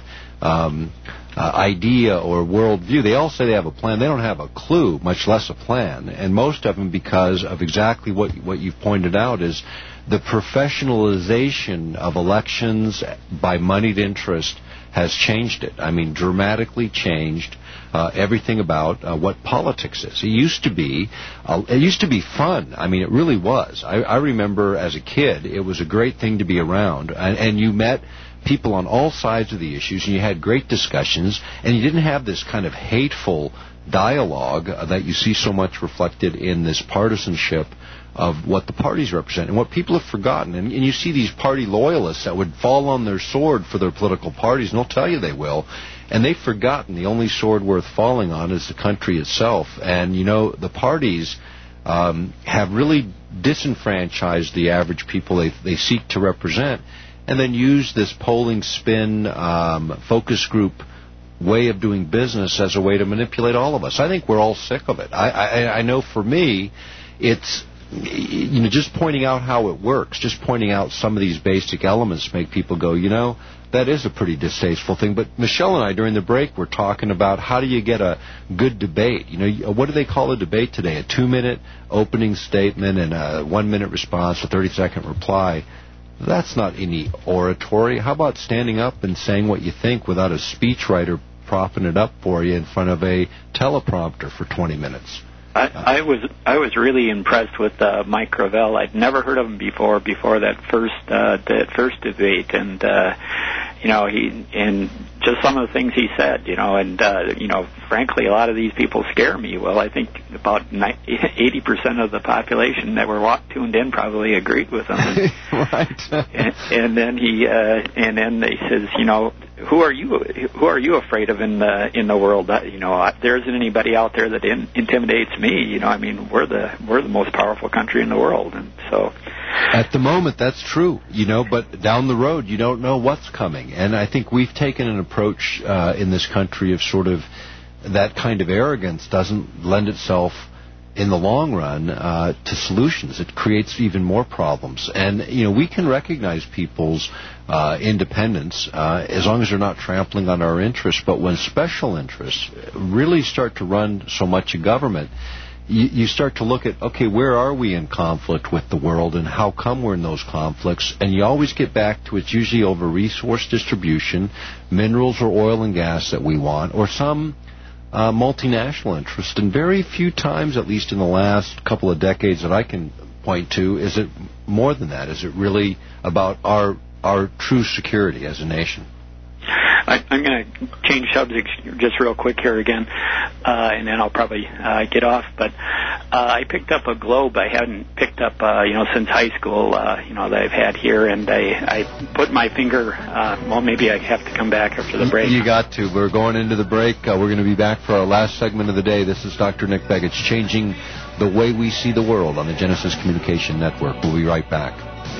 um Uh, idea or worldview. They all say they have a plan. They don't have a clue, much less a plan. And most of them, because of exactly what what you've pointed out, is the professionalization of elections by moneyed interest has changed it. I mean, dramatically changed uh, everything about uh, what politics is. It used to be, uh, it used to be fun. I mean, it really was. I, I remember as a kid, it was a great thing to be around, and, and you met people on all sides of the issues, and you had great discussions, and you didn't have this kind of hateful dialogue uh, that you see so much reflected in this partisanship of what the parties represent and what people have forgotten. And, and you see these party loyalists that would fall on their sword for their political parties, and they'll tell you they will, and they've forgotten the only sword worth falling on is the country itself. And, you know, the parties um, have really disenfranchised the average people they, they seek to represent, and then use this polling spin um, focus group way of doing business as a way to manipulate all of us. I think we're all sick of it. I, I, I know for me, it's you know just pointing out how it works, just pointing out some of these basic elements make people go, you know, that is a pretty distasteful thing. But Michelle and I, during the break, were talking about how do you get a good debate. You know, what do they call a debate today? A two-minute opening statement and a one-minute response, a thirty-second reply. That's not any oratory. How about standing up and saying what you think without a speechwriter propping it up for you in front of a teleprompter for twenty minutes? I, I was I was really impressed with uh, Mike Gravel. I'd never heard of him before before that first uh, that first debate, and uh, you know he and just some of the things he said, you know, and uh, you know, frankly, a lot of these people scare me. Well, I think about eighty percent of the population that were tuned in probably agreed with him. And, right. and, and then he uh, and then he says, you know, who are you? Who are you afraid of in the in the world? You know, there isn't anybody out there that in, intimidates me. You know, I mean, we're the we're the most powerful country in the world, and so. At the moment, that's true, you know, but down the road, you don't know what's coming. And I think we've taken an approach uh, in this country of sort of that kind of arrogance doesn't lend itself in the long run uh, to solutions. It creates even more problems. And, you know, we can recognize people's uh, independence uh, as long as they're not trampling on our interests. But when special interests really start to run so much of government, you, you start to look at, okay, where are we in conflict with the world and how come we're in those conflicts? And you always get back to it's usually over resource distribution, minerals or oil and gas that we want, or some uh, multinational interest. And very few times, at least in the last couple of decades that I can point to, is it more than that. Is it really about our our true security as a nation? I, I'm going to change subjects just real quick here again, uh, and then I'll probably uh, get off. But uh, I picked up a globe I hadn't picked up, uh, you know, since high school, uh, you know, that I've had here, and I, I put my finger. Uh, well, maybe I have to come back after the break. You got to. We're going into the break. Uh, we're going to be back for our last segment of the day. This is Doctor Nick Begich, changing the way we see the world on the Genesis Communication Network. We'll be right back.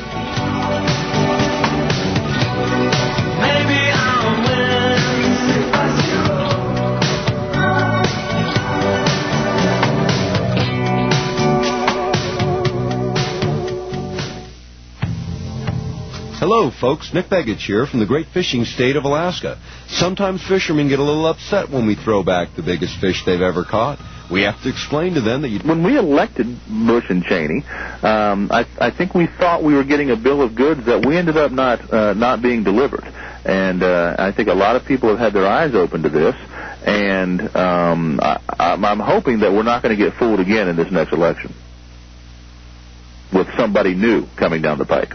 Hello, folks. Nick Begich here from the great fishing state of Alaska. Sometimes fishermen get a little upset when we throw back the biggest fish they've ever caught. We have to explain to them that you... When we elected Bush and Cheney, um, I, I think we thought we were getting a bill of goods that we ended up not uh, not being delivered. And uh, I think a lot of people have had their eyes open to this. And um, I, I'm hoping that we're not going to get fooled again in this next election. with somebody new coming down the pike.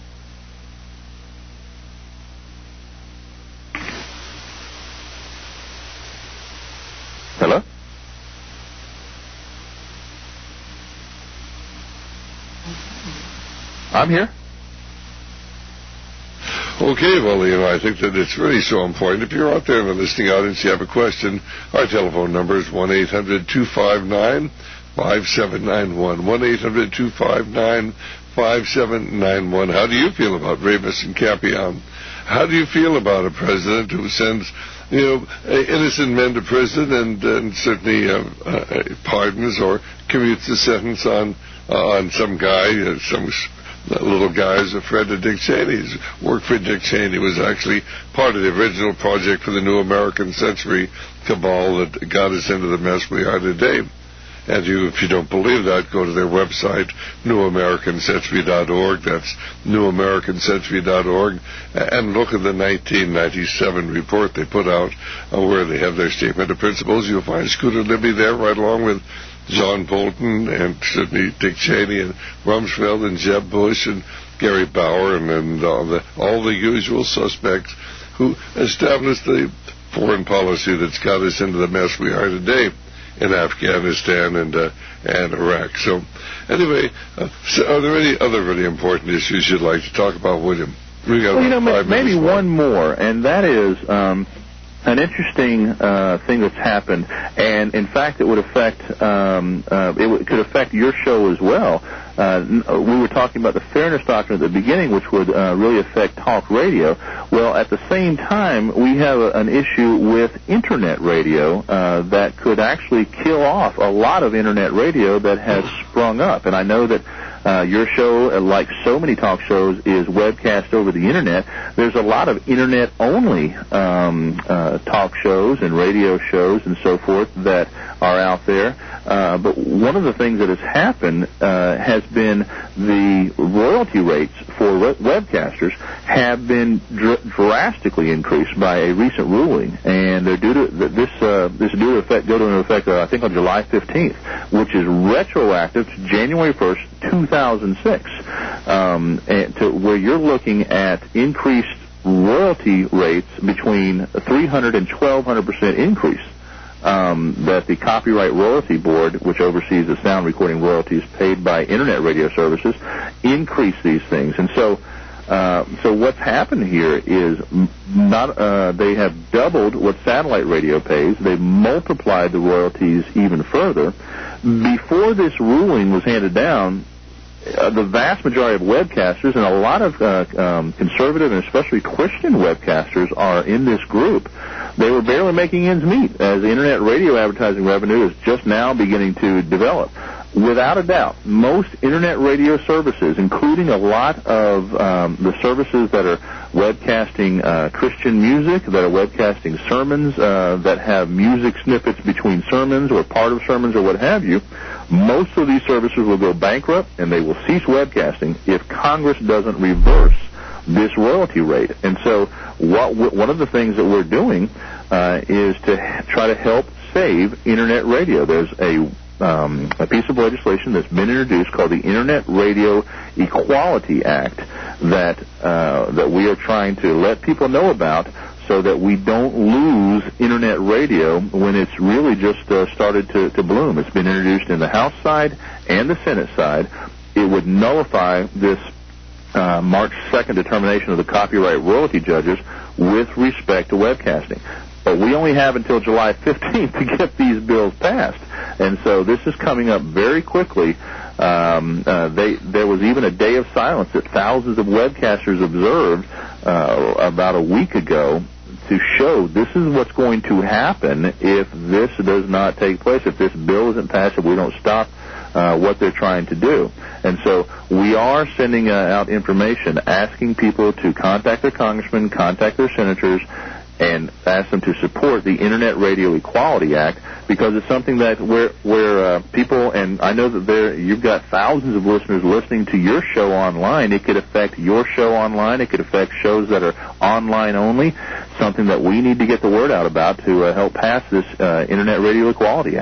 Hello? I'm here. Okay, well, you know, I think that it's really so important. If you're out there in the listening audience, you have a question, our telephone number is one eight hundred two five nine five seven nine one. one eight hundred two five nine five seven nine one. How do you feel about Ramos and Campion? How do you feel about a president who sends, you know, innocent men to prison and, and certainly uh, uh, pardons or commutes a sentence on uh, on some guy, uh, some little guy who's a friend of Dick Cheney's? Worked for Dick Cheney, was actually part of the original project for the New American Century cabal that got us into the mess we are today. And you, if you don't believe that, go to their website, new american century dot org. That's new american century dot org. And look at the nineteen ninety-seven report they put out uh, where they have their statement of principles. You'll find Scooter Libby there right along with John Bolton and certainly Dick Cheney and Rumsfeld and Jeb Bush and Gary Bauer and, and all, the, all the usual suspects who established the foreign policy that's got us into the mess we are today in Afghanistan and uh, and Iraq. So, anyway, uh, so are there any other really important issues you'd like to talk about, William? We got well, you know, five maybe minutes one more, and that is um, an interesting uh, thing that's happened, and in fact, it would affect um, uh, it w- could affect your show as well. Uh, we were talking about the fairness doctrine at the beginning, which would uh, really affect talk radio. Well, at the same time, we have a, an issue with internet radio uh, that could actually kill off a lot of internet radio that has sprung up. And I know that uh, your show, like so many talk shows, is webcast over the internet. There's a lot of internet-only um, uh, talk shows and radio shows and so forth that are out there. Uh, but one of the things that has happened uh, has been the royalty rates for re- webcasters have been dr- drastically increased by a recent ruling, and they're due to this. Uh, this is due to effect, go into effect, uh, I think, on July fifteenth, which is retroactive to January first, two thousand six, um, and to where you're looking at increased royalty rates between three hundred and twelve hundred percent increase. Um, that the Copyright Royalty Board, which oversees the sound recording royalties paid by internet radio services, increase these things. And so, uh, so what's happened here is not uh, they have doubled what satellite radio pays. They've multiplied the royalties even further. Before this ruling was handed down, Uh, the vast majority of webcasters and a lot of uh, um, conservative and especially Christian webcasters are in this group. They were barely making ends meet as the internet radio advertising revenue is just now beginning to develop. Without a doubt, most internet radio services, including a lot of um, the services that are webcasting uh, Christian music, that are webcasting sermons, uh, that have music snippets between sermons or part of sermons or what have you, most of these services will go bankrupt and they will cease webcasting if Congress doesn't reverse this royalty rate. And so what, one of the things that we're doing uh, is to try to help save internet radio. There's a Um, a piece of legislation that's been introduced called the Internet Radio Equality Act that uh, that we are trying to let people know about so that we don't lose internet radio when it's really just uh, started to, to bloom. It's been introduced in the House side and the Senate side. It would nullify this uh, March second determination of the copyright royalty judges with respect to webcasting. But we only have until July fifteenth to get these bills passed. And so this is coming up very quickly. Um, uh, they, there was even a day of silence that thousands of webcasters observed uh, about a week ago to show this is what's going to happen if this does not take place, if this bill isn't passed, if we don't stop uh, what they're trying to do. And so we are sending uh, out information asking people to contact their congressmen, contact their senators, and ask them to support the Internet Radio Equality Act because it's something that where where uh, people, and I know that there you've got thousands of listeners listening to your show online. It could affect your show online. It could affect shows that are online only, something that we need to get the word out about to uh, help pass this uh, Internet Radio Equality Act.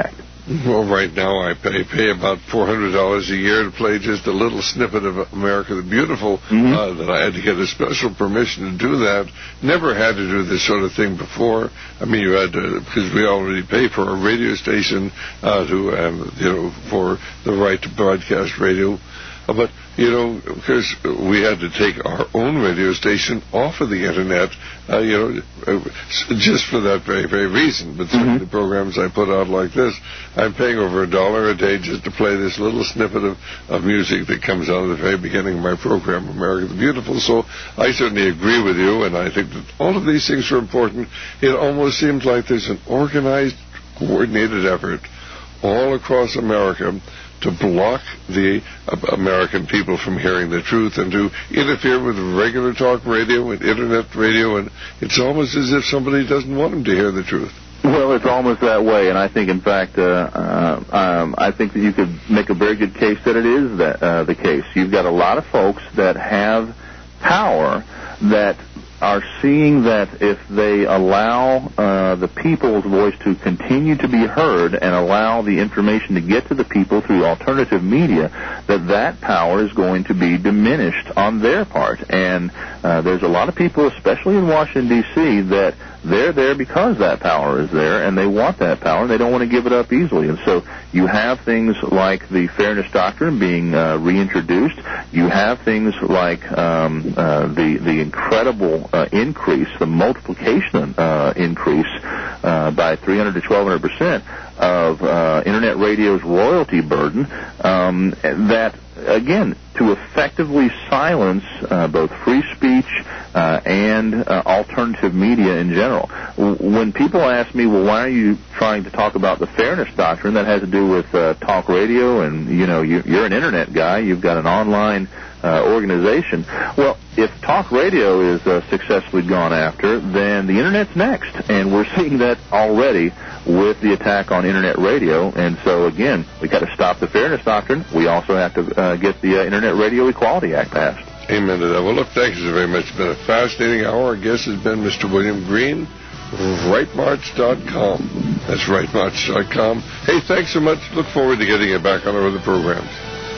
Well, right now I pay pay about four hundred dollars a year to play just a little snippet of America the Beautiful. Mm-hmm. uh, that I had to get a special permission to do that. Never had to do this sort of thing before. I mean, you had to, because we already pay for a radio station uh, to, um, you know, for the right to broadcast radio. Uh, but, you know, because we had to take our own radio station off of the Internet, uh, you know, uh, just for that very, very reason. But mm-hmm. the programs I put out like this, I'm paying over a dollar a day just to play this little snippet of, of music that comes out at the very beginning of my program, America the Beautiful. So I certainly agree with you, and I think that all of these things are important. It almost seems like there's an organized, coordinated effort all across America to block the uh, American people from hearing the truth and to interfere with regular talk radio and Internet radio, and it's almost as if somebody doesn't want them to hear the truth. Well, it's almost that way, and I think, in fact, uh, uh, um, I think that you could make a very good case that it is that uh, the case. You've got a lot of folks that have power that are seeing that if they allow uh, the people's voice to continue to be heard and allow the information to get to the people through alternative media, that that power is going to be diminished on their part. And uh, there's a lot of people, especially in Washington, D C, that they're there because that power is there, and they want that power, and they don't want to give it up easily. And so you have things like the Fairness Doctrine being uh, reintroduced. You have things like um, uh, the the incredible uh, increase, the multiplication uh, increase uh, by three hundred to twelve hundred percent of uh, Internet radio's royalty burden, um, that, again, to effectively silence uh, both free speech uh, and uh, alternative media in general. When people ask me, well, why are you trying to talk about the Fairness Doctrine, that has to do with uh, talk radio, and, you know, you, you're an Internet guy, you've got an online uh, organization. Well, if talk radio is uh, successfully gone after, then the Internet's next, and we're seeing that already with the attack on Internet radio. And so, again, we got to stop the Fairness Doctrine. We also have to uh, get the uh, Internet Radio Equality Act passed. Amen to that. Well, look, thank you very much. It's been a fascinating hour. Our guest has been Mister William Green, right march dot com. That's right march dot com. Hey, thanks so much. Look forward to getting you back on our other programs.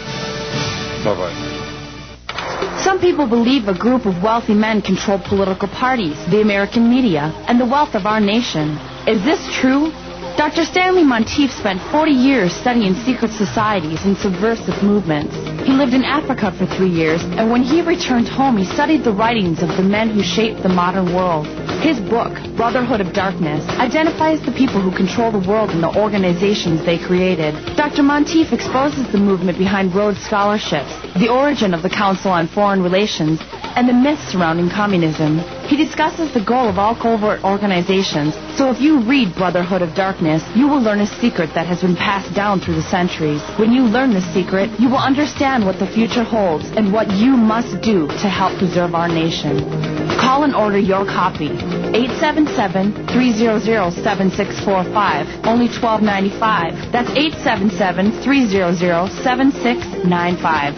Bye-bye. Some people believe a group of wealthy men control political parties, the American media, and the wealth of our nation. Is this true? Doctor Stanley Monteith spent forty years studying secret societies and subversive movements. He lived in Africa for three years, and when he returned home, he studied the writings of the men who shaped the modern world. His book, Brotherhood of Darkness, identifies the people who control the world and the organizations they created. Doctor Monteith exposes the movement behind Rhodes Scholarships, the origin of the Council on Foreign Relations, and the myths surrounding communism. He discusses the goal of all covert organizations, so if you read Brotherhood of Darkness, you will learn a secret that has been passed down through the centuries. When you learn the secret, you will understand what the future holds and what you must do to help preserve our nation. Call and order your copy. eight seven seven, three hundred, seven six four five. Only twelve ninety-five. That's eight seven seven, three hundred, seven six nine five.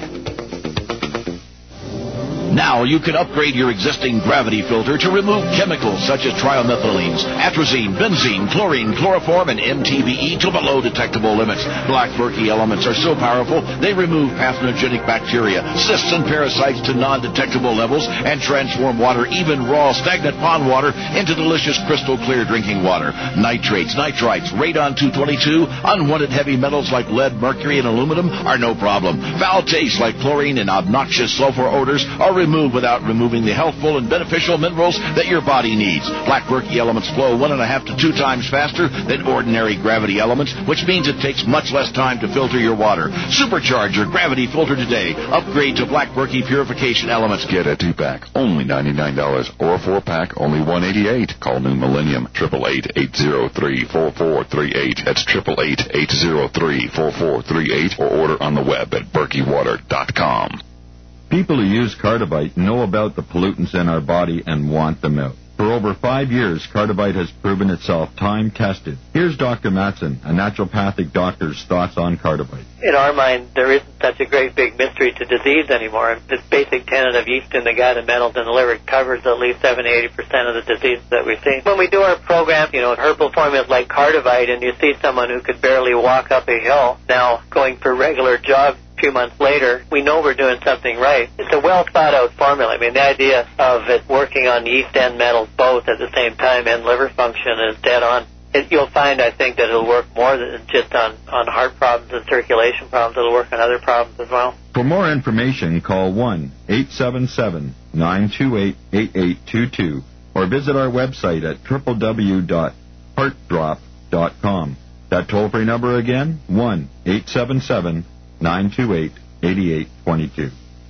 Now you can upgrade your existing gravity filter to remove chemicals such as trimethylenes, atrazine, benzene, chlorine, chloroform, and M T B E to below detectable limits. Black murky elements are so powerful they remove pathogenic bacteria, cysts, and parasites to non-detectable levels and transform water, even raw stagnant pond water, into delicious crystal clear drinking water. Nitrates, nitrites, radon two twenty-two, unwanted heavy metals like lead, mercury, and aluminum are no problem. Foul tastes like chlorine and obnoxious sulfur odors are removed without removing the healthful and beneficial minerals that your body needs. Black murky elements flow one and a half to two times faster than ordinary gravity elements, which means it takes much less time to filter your water. Supercharge your gravity filter today. Upgrade to Black Murky Purification Elements. Get a two-pack, only ninety-nine dollars, or a four-pack, only one hundred eighty-eight dollars. Call New Millennium, eight eight eight, eight oh three, four four three eight. That's eight eight eight, eight oh three, four four three eight, or order on the web at berkey water dot com. People who use Cardivite know about the pollutants in our body and want them out. For For over five years, Cardivite has proven itself time-tested. Here's Doctor Matson, a naturopathic doctor's thoughts on Cardivite. In our mind, there isn't such a great big mystery to disease anymore. This basic tenet of yeast in the gut and metals in the liver covers at least seventy to eighty percent of the diseases that we see. When we do our program, you know, herbal formulas like Cardivite, and you see someone who could barely walk up a hill now going for regular jogs a few months later, we know we're doing something right. It's a well-thought-out formula. I mean, the idea of it working on yeast and metals both at the same time and liver function is dead on. It, you'll find, I think, that it'll work more than just on, on heart problems and circulation problems. It'll work on other problems as well. For more information, call one eight seven seven, nine two eight, eight eight two two or visit our website at w w w dot heart drop dot com. That toll-free number again, one eight seven seven, nine two eight, eight eight two two.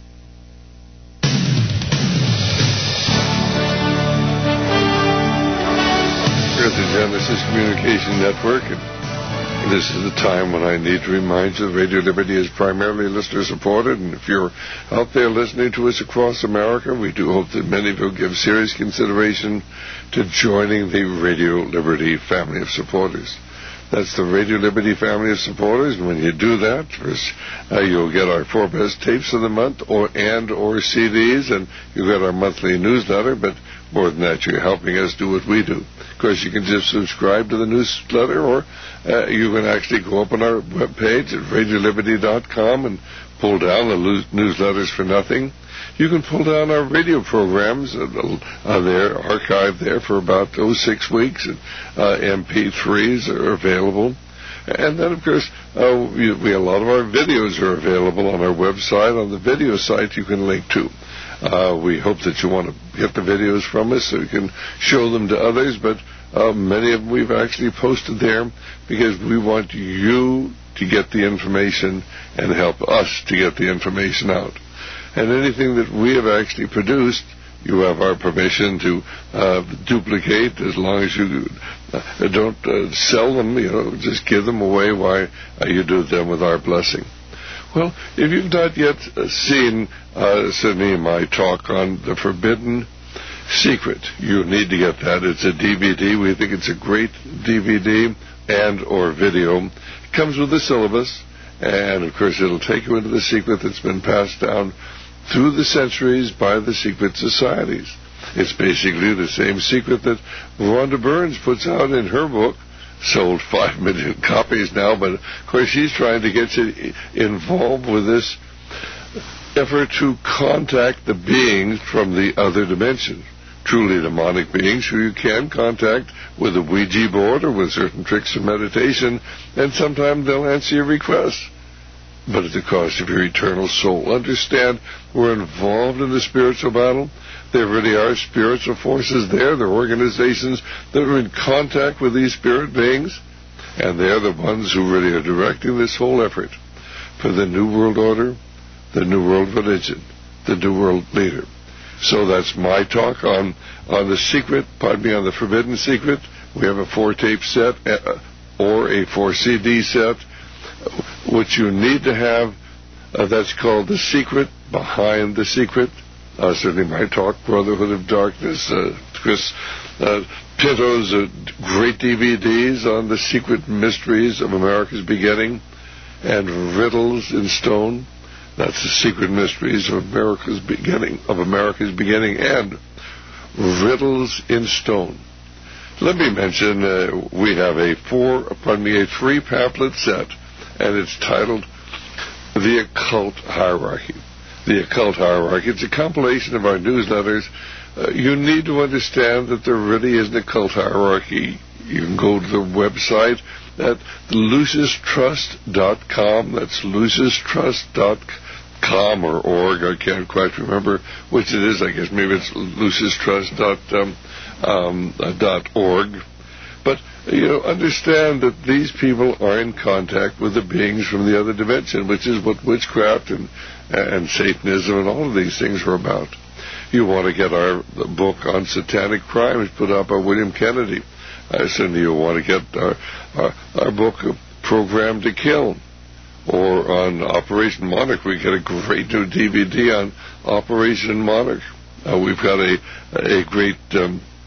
Here at the Genesis Communication Network, and this is the time when I need to remind you that Radio Liberty is primarily listener-supported, and if you're out there listening to us across America, we do hope that many of you will give serious consideration to joining the Radio Liberty family of supporters. That's the Radio Liberty family of supporters, and when you do that, first, uh, you'll get our four best tapes of the month, or and or C Ds, and you'll get our monthly newsletter, but more than that, you're helping us do what we do. Of course, you can just subscribe to the newsletter, or uh, you can actually go up on our webpage at radio liberty dot com and pull down the lo- newsletters for nothing. You can pull down our radio programs. Uh, uh, they're archived there for about oh, six weeks, and uh, M P threes are available. And then, of course, uh, we, we, a lot of our videos are available on our website. On the video site, you can link to. Uh, we hope that you want to get the videos from us so you can show them to others, but uh, many of them we've actually posted there because we want you to get the information and help us to get the information out. And anything that we have actually produced, you have our permission to uh, duplicate as long as you uh, don't uh, sell them, you know, just give them away while uh, you do them with our blessing. Well, if you've not yet uh, seen uh, Sydney and my talk on The Forbidden Secret, you need to get that. It's a D V D. We think it's a great D V D and or video. It comes with a syllabus, and, of course, it'll take you into the secret that's been passed down through the centuries by the secret societies. It's basically the same secret that Rhonda Burns puts out in her book. Sold five million copies now, but, of course, she's trying to get you involved with this effort to contact the beings from the other dimension. Truly demonic beings who you can contact with a Ouija board or with certain tricks of meditation, and sometimes they'll answer your requests. But at the cost of your eternal soul. Understand, we're involved in the spiritual battle. There really are spiritual forces there. There are organizations that are in contact with these spirit beings, and they're the ones who really are directing this whole effort for the New World Order, the New World Religion, the New World Leader. So that's my talk on, on the secret, pardon me, on the Forbidden Secret. We have a four-tape set uh, or a four-C D set. What you need to have, uh, that's called The Secret Behind the Secret. Uh, certainly my talk, Brotherhood of Darkness, uh, Chris uh, Pinto's uh, great D V Ds on the secret mysteries of America's beginning, and Riddles in Stone. That's the secret mysteries of America's beginning, of America's beginning, and Riddles in Stone. Let me mention uh, we have a four, pardon me, a three pamphlet set, and it's titled The Occult Hierarchy. The Occult Hierarchy. It's a compilation of our newsletters. Uh, you need to understand that there really is an occult hierarchy. You can go to the website at lucis trust dot com. That's lucis trust dot com or org. I can't quite remember which it is. I guess maybe it's lucis trust dot org. But, you know, understand that these people are in contact with the beings from the other dimension, which is what witchcraft and and Satanism and all of these things are about. You want to get our book on satanic crimes put out by William Kennedy. I said you want to get our, our, our book, Program to Kill. Or on Operation Monarch, we get a great new D V D on Operation Monarch. Uh, we've got a, a great um,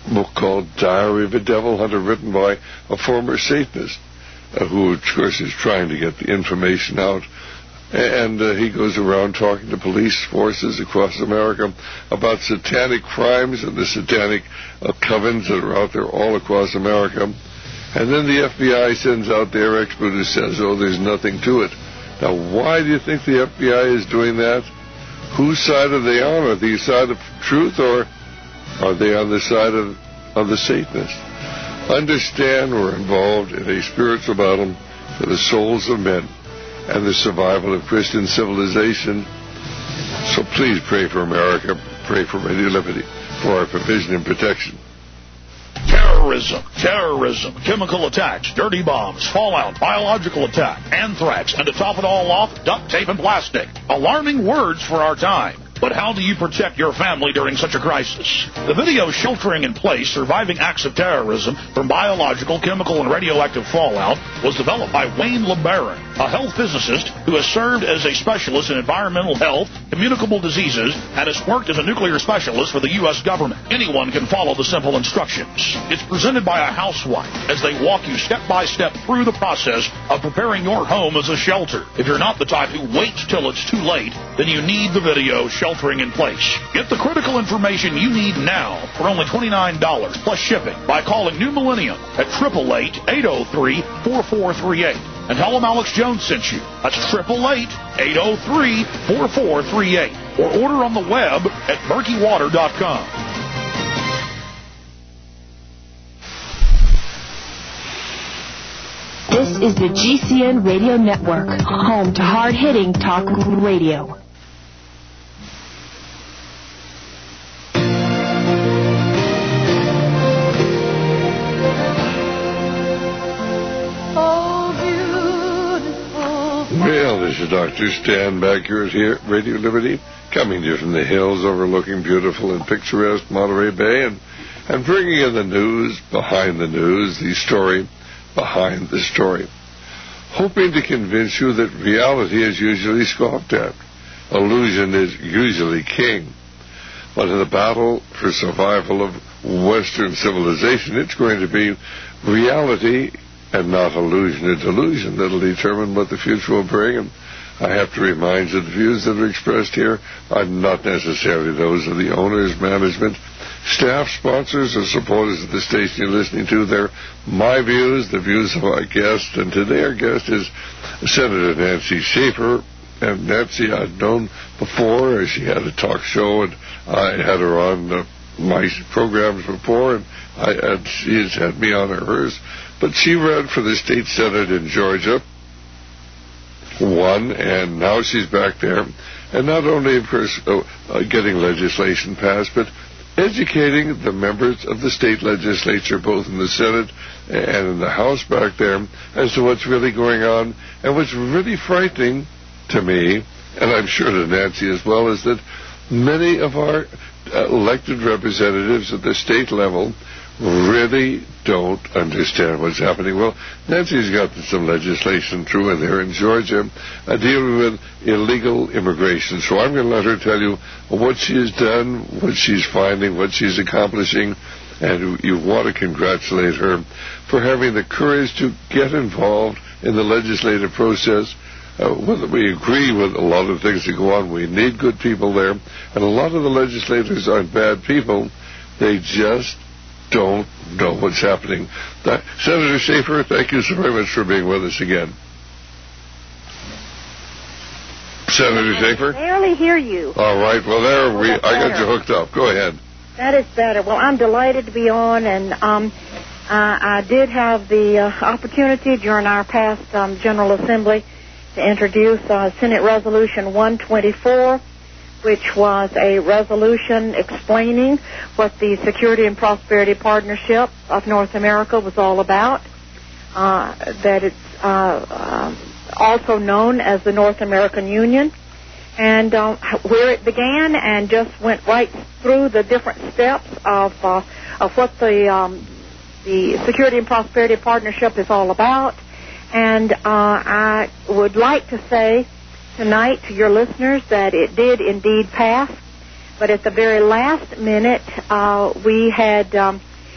book called Diary of a Devil Hunter, written by a former Satanist, uh, who, of course, is trying to get the information out. And uh, he goes around talking to police forces across America about satanic crimes and the satanic uh, covens that are out there all across America. And then the F B I sends out their expert who says, oh, there's nothing to it. Now, why do you think the F B I is doing that? Whose side are they on? Are they on the side of truth, or are they on the side of, of the Satanists? Understand we're involved in a spiritual battle for the souls of men and the survival of Christian civilization. So please pray for America, pray for Radio Liberty, for our provision and protection. Terrorism, terrorism, chemical attacks, dirty bombs, fallout, biological attack, anthrax, and to top it all off, duct tape and plastic. Alarming words for our time. But how do you protect your family during such a crisis? The video Sheltering in Place, Surviving Acts of Terrorism from Biological, Chemical, and Radioactive Fallout was developed by Wayne LeBaron, a health physicist who has served as a specialist in environmental health, communicable diseases, and has worked as a nuclear specialist for the U S government. Anyone can follow the simple instructions. It's presented by a housewife as they walk you step by step through the process of preparing your home as a shelter. If you're not the type who waits till it's too late, then you need the video Sheltering in Place. Get the critical information you need now for only twenty-nine dollars plus shipping by calling New Millennium at eight eight eight, eight oh three, four four three eight. And tell them Alex Jones sent you. That's eight eight eight, eight oh three, four four three eight. Or order on the web at murky water dot com. This is the G C N Radio Network, home to hard-hitting talk radio. Well, this is Doctor Stan back here at Radio Liberty, coming to you from the hills overlooking beautiful and picturesque Monterey Bay, and, and bringing in the news behind the news, the story behind the story, hoping to convince you that reality is usually scoffed at. Illusion is usually king. But in the battle for survival of Western civilization, it's going to be reality and not illusion or delusion that'll determine what the future will bring. And I have to remind you, the views that are expressed here are not necessarily those of the owners, management, staff, sponsors, or supporters of the station you're listening to. They're my views, the views of our guest, and today our guest is Senator Nancy Schaefer. And Nancy I'd known before. She had a talk show, and I had her on uh, my programs before, and, I, and she has had me on hers. But she ran for the state senate in Georgia, won, and now she's back there. And not only, of course, uh, uh, getting legislation passed, but educating the members of the state legislature, both in the Senate and in the House back there, as to what's really going on. And what's really frightening to me, and I'm sure to Nancy as well, is that many of our uh, elected representatives at the state level really don't understand what's happening. Well, Nancy's got some legislation through in there in Georgia uh, dealing with illegal immigration. So I'm going to let her tell you what she has done, what she's finding, what she's accomplishing, and you want to congratulate her for having the courage to get involved in the legislative process. Uh, whether we agree with a lot of things that go on, we need good people there, and a lot of the legislators aren't bad people. They just don't know what's happening. That, Senator Schaefer, thank you so very much for being with us again. Senator Schaefer? I barely hear you. All right, well, there oh, we. I got better. you hooked up. Go ahead. That is better. Well, I'm delighted to be on, and um, uh, I did have the uh, opportunity during our past um, General Assembly to introduce uh, Senate Resolution one twenty-four, which was a resolution explaining what the Security and Prosperity Partnership of North America was all about, uh, that it's uh, uh, also known as the North American Union, and uh, where it began and just went right through the different steps of uh, of what the um, the Security and Prosperity Partnership is all about. And uh, I would like to say tonight to your listeners that it did indeed pass, but at the very last minute uh, we had um,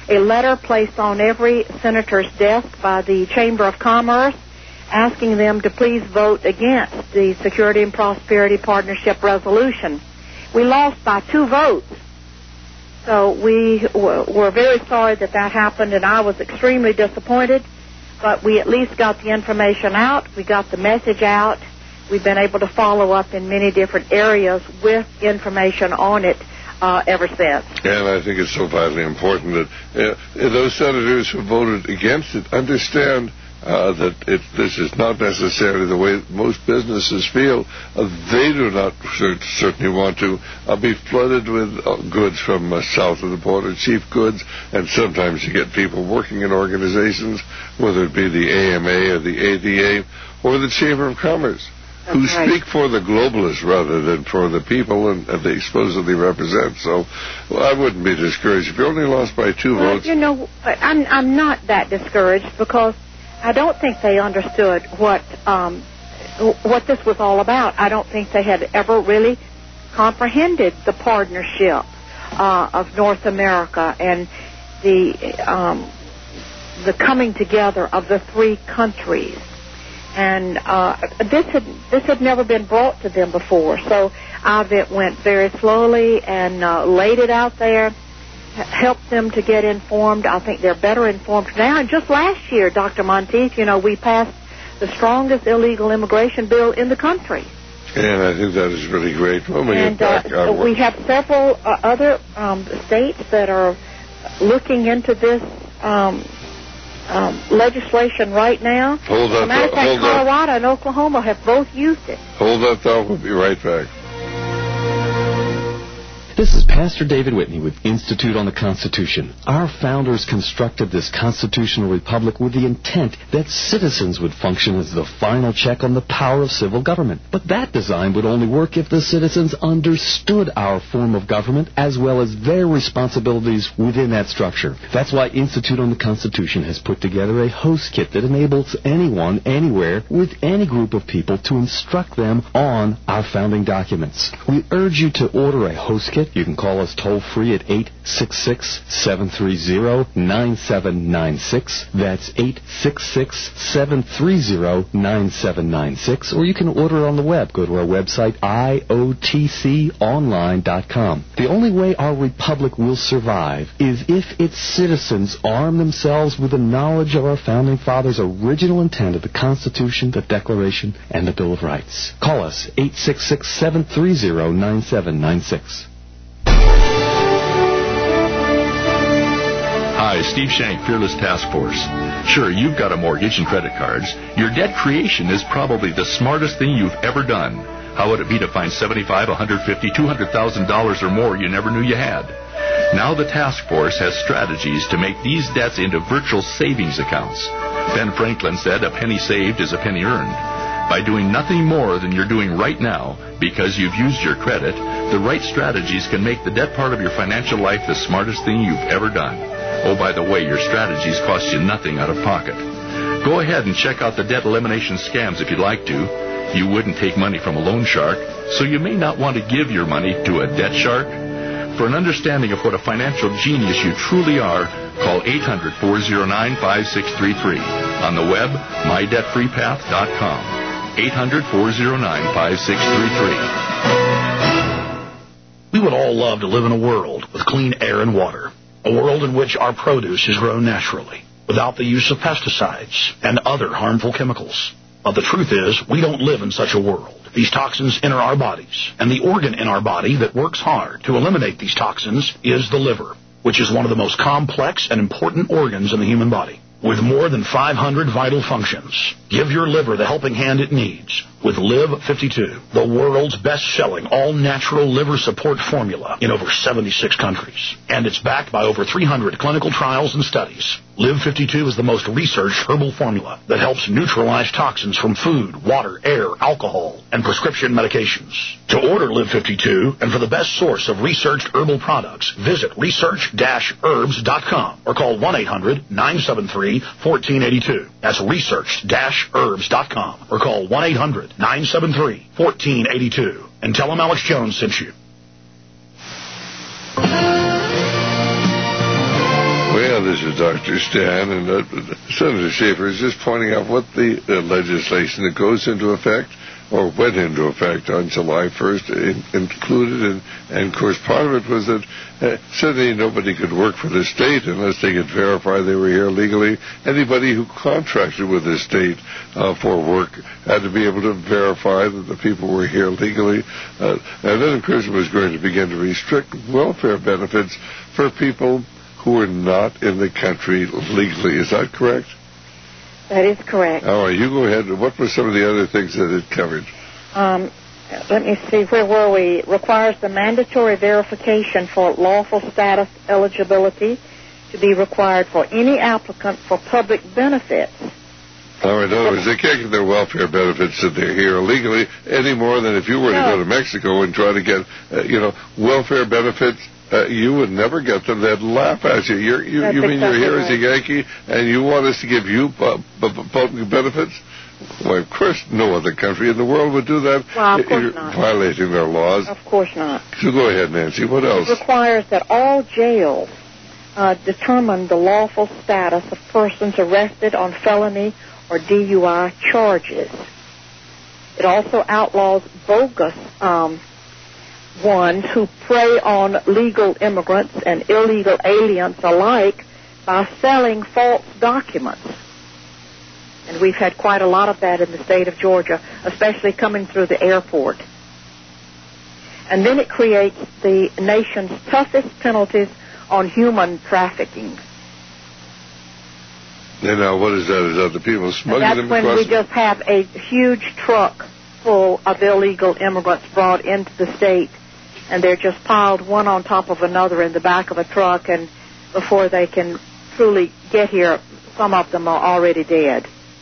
a letter placed on every senator's desk by the Chamber of Commerce asking them to please vote against the Security and Prosperity Partnership resolution. We lost by two votes. So we were very sorry that that happened, and I was extremely disappointed. But we at least got the information out. We got the message out. We've been able to follow up in many different areas with information on it uh, ever since. And I think it's so vitally important that uh, those senators who voted against it understand Uh, that it, this is not necessarily the way most businesses feel. Uh, they do not cer- certainly want to uh, be flooded with uh, goods from uh, south of the border, cheap goods, and sometimes you get people working in organizations, whether it be the A M A or the A D A or the Chamber of Commerce, That's who right. speak for the globalists rather than for the people and, and they supposedly represent. So well, I wouldn't be discouraged. If you only lost by two well, votes... you know, I'm, I'm not that discouraged because I don't think they understood what um, what this was all about. I don't think they had ever really comprehended the partnership uh, of North America and the um, the coming together of the three countries. And uh, this had this had never been brought to them before. So I went very slowly and uh, laid it out there. Helped them to get informed. I think they're better informed now. And just last year, Doctor Monteith, you know, we passed the strongest illegal immigration bill in the country. And I think that is really great. When we and get back, uh, we have several uh, other um, states that are looking into this um, um, legislation right now. Hold As a matter of fact, hold Colorado and Oklahoma have both used it. Hold that thought. We'll be right back. This is Pastor David Whitney with Institute on the Constitution. Our founders constructed this constitutional republic with the intent that citizens would function as the final check on the power of civil government. But that design would only work if the citizens understood our form of government as well as their responsibilities within that structure. That's why Institute on the Constitution has put together a host kit that enables anyone, anywhere, with any group of people to instruct them on our founding documents. We urge you to order a host kit. You can call us toll-free at eight six six, seven three zero, nine seven nine six. That's eight six six, seven three zero, nine seven nine six. Or you can order it on the web. Go to our website, I O T C online dot com. The only way our republic will survive is if its citizens arm themselves with the knowledge of our Founding Fathers' original intent of the Constitution, the Declaration, and the Bill of Rights. Call us, eight six six, seven three zero, nine seven nine six. Hi, Steve Shank, Fearless Task Force. Sure, you've got a mortgage and credit cards. Your debt creation is probably the smartest thing you've ever done. How would it be to find seventy-five, one hundred fifty, two hundred thousand dollars or more you never knew you had? Now the task force has strategies to make these debts into virtual savings accounts. Ben Franklin said a penny saved is a penny earned. By doing nothing more than you're doing right now because you've used your credit, the right strategies can make the debt part of your financial life the smartest thing you've ever done. Oh, by the way, your strategies cost you nothing out of pocket. Go ahead and check out the debt elimination scams if you'd like to. You wouldn't take money from a loan shark, so you may not want to give your money to a debt shark. For an understanding of what a financial genius you truly are, call eight hundred, four oh nine, five six three three. On the web, my debt free path dot com. eight hundred, four oh nine, five six three three. We would all love to live in a world with clean air and water. A world in which our produce is grown naturally, without the use of pesticides and other harmful chemicals. But the truth is, we don't live in such a world. These toxins enter our bodies, and the organ in our body that works hard to eliminate these toxins is the liver, which is one of the most complex and important organs in the human body. With more than five hundred vital functions, give your liver the helping hand it needs with Live fifty-two, the world's best-selling all-natural liver support formula in over seventy-six countries. And it's backed by over three hundred clinical trials and studies. Live fifty-two is the most researched herbal formula that helps neutralize toxins from food, water, air, alcohol, and prescription medications. To order Live fifty-two and for the best source of researched herbal products, visit research dash herbs dot com or call one eight hundred, nine seven three, one four eight two. That's research dash herbs dot com or call one eight hundred, nine seven three, one four eight two and tell them Alex Jones sent you. Well, Now, this is Doctor Stan, and uh, Senator Schaefer is just pointing out what the uh, legislation that goes into effect or went into effect on July first in, included, and, and, of course, part of it was that uh, suddenly nobody could work for the state unless they could verify they were here legally. Anybody who contracted with the state uh, for work had to be able to verify that the people were here legally. Uh, and then, of course, it was going to begin to restrict welfare benefits for people who were not in the country legally. Is that correct? That is correct. All right, you go ahead. What were some of the other things that it covered? Um, let me see, where were we? Requires the mandatory verification for lawful status eligibility to be required for any applicant for public benefits. All right, in other words, they can't get their welfare benefits if they're here illegally any more than if you were no. to go to Mexico and try to get, uh, you know, welfare benefits. Uh, you would never get them. They'd laugh at you. You're, you you mean exactly you're here right. as a Yankee and you want us to give you uh, public benefits? Well, of course, no other country in the world would do that. Well, of course you're not. Violating their laws. Of course not. So go ahead, Nancy. What else? It requires that all jails uh, determine the lawful status of persons arrested on felony or D U I charges. It also outlaws bogus um ones who prey on legal immigrants and illegal aliens alike by selling false documents. And we've had quite a lot of that in the state of Georgia, especially coming through the airport. And then it creates the nation's toughest penalties on human trafficking. And now what is that? Is that the people smuggling and them that's across? when we just have a huge truck full of illegal immigrants brought into the state, and they're just piled one on top of another in the back of a truck, and before they can truly get here, some of them are already dead.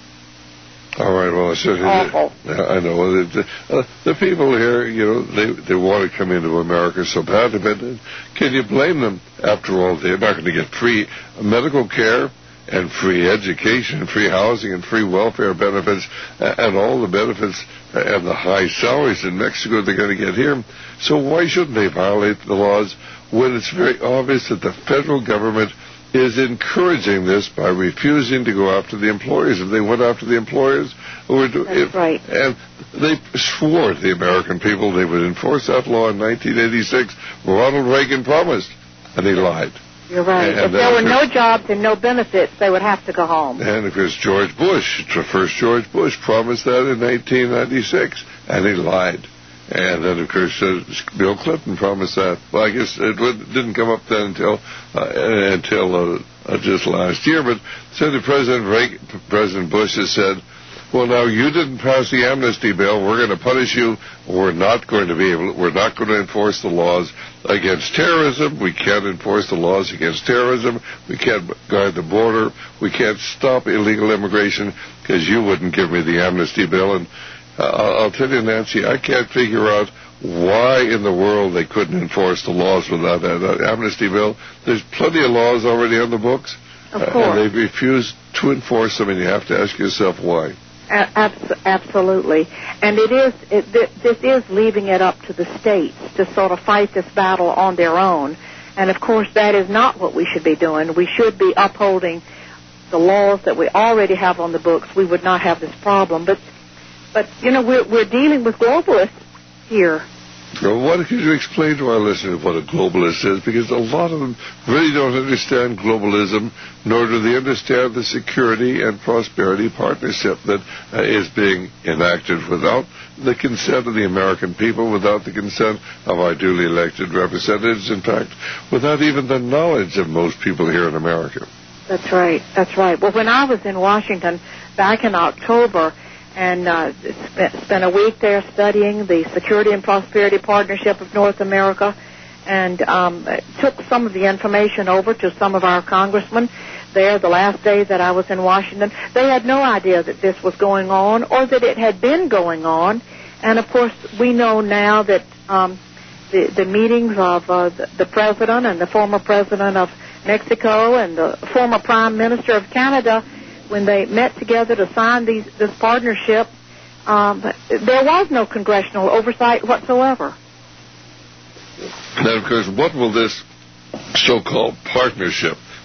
All right, well, I said, awful. I know. The, uh, the people here, you know, they they want to come into America so badly, but can you blame them? After all, they're not going to get free medical care and free education, free housing, and free welfare benefits, and all the benefits and the high salaries in Mexico they're going to get here. So why shouldn't they violate the laws when it's very obvious that the federal government is encouraging this by refusing to go after the employers? If they went after the employers, or do, That's if, right. And they swore to the American people they would enforce that law in nineteen eighty-six. Ronald Reagan promised, and he lied. You're right. And if there were no jobs and no benefits, they would have to go home. And of course, George Bush, the first George Bush, promised that in nineteen ninety-six, and he lied. And then, of course, uh, Bill Clinton promised that. Well, I guess it didn't come up then until uh, until uh, uh, just last year. But Senator President Reagan, President Bush has said, well, now you didn't pass the amnesty bill. We're going to punish you. We're not going to be able. We're not going to enforce the laws against terrorism. We can't enforce the laws against terrorism. We can't guard the border. We can't stop illegal immigration because you wouldn't give me the amnesty bill. And uh, I'll tell you, Nancy, I can't figure out why in the world they couldn't enforce the laws without that, that amnesty bill. There's plenty of laws already on the books, of course. Uh, and they refuse to enforce them. And you have to ask yourself why. Abs- absolutely. And it is it, th- this is leaving it up to the states to sort of fight this battle on their own. And, of course, that is not what we should be doing. We should be upholding the laws that we already have on the books. We would not have this problem. But, but you know, we're, we're dealing with globalists here. Well, why could you explain to our listeners what a globalist is? Because a lot of them really don't understand globalism, nor do they understand the security and prosperity partnership that uh, is being enacted without the consent of the American people, without the consent of our duly elected representatives, in fact, without even the knowledge of most people here in America. That's right. That's right. Well, when I was in Washington back in October, and uh, spent a week there studying the Security and Prosperity Partnership of North America, and um, took some of the information over to some of our congressmen there the last day that I was in Washington. They had no idea that this was going on or that it had been going on. And, of course, we know now that um, the, the meetings of uh, the, the president and the former president of Mexico and the former prime minister of Canada, when they met together to sign these, this partnership, um, there was no congressional oversight whatsoever. Now, of course, what will this so-called partnership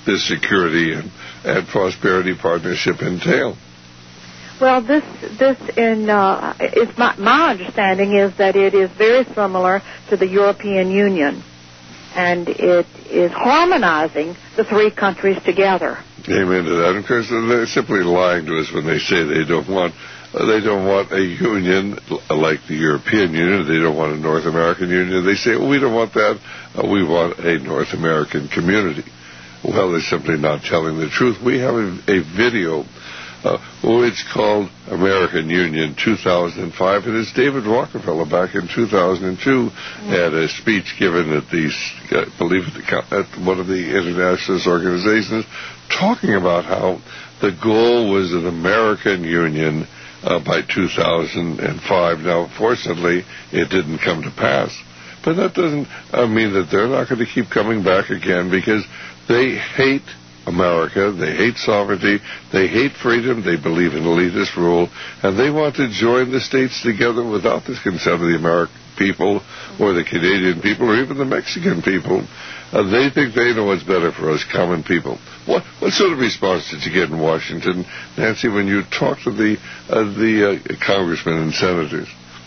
this security and, and prosperity partnership entail? Well, this this in uh, is my my understanding is that it is very similar to the European Union, and it is harmonizing the three countries together. Amen to that. Of course, they're simply lying to us when they say they don't want uh, they don't want a union like the European Union. They don't want a North American Union. They say, well, we don't want that. Uh, we want a North American community. Well, they're simply not telling the truth. We have a, a video. Uh, well, it's called American Union two thousand five, and it's David Rockefeller back in two thousand two had a speech given at the, I believe at, the, at one of the internationalist organizations, talking about how the goal was an American Union uh, by two thousand five. Now, fortunately, it didn't come to pass, but that doesn't uh, mean that they're not going to keep coming back again, because they hate America, they hate sovereignty, they hate freedom, they believe in elitist rule, and they want to join the states together without the consent of the American people or the Canadian people or even the Mexican people. Uh, they think they know what's better for us common people. What what sort of response did you get in Washington, Nancy, when you talked to the uh, the uh, congressmen and senators?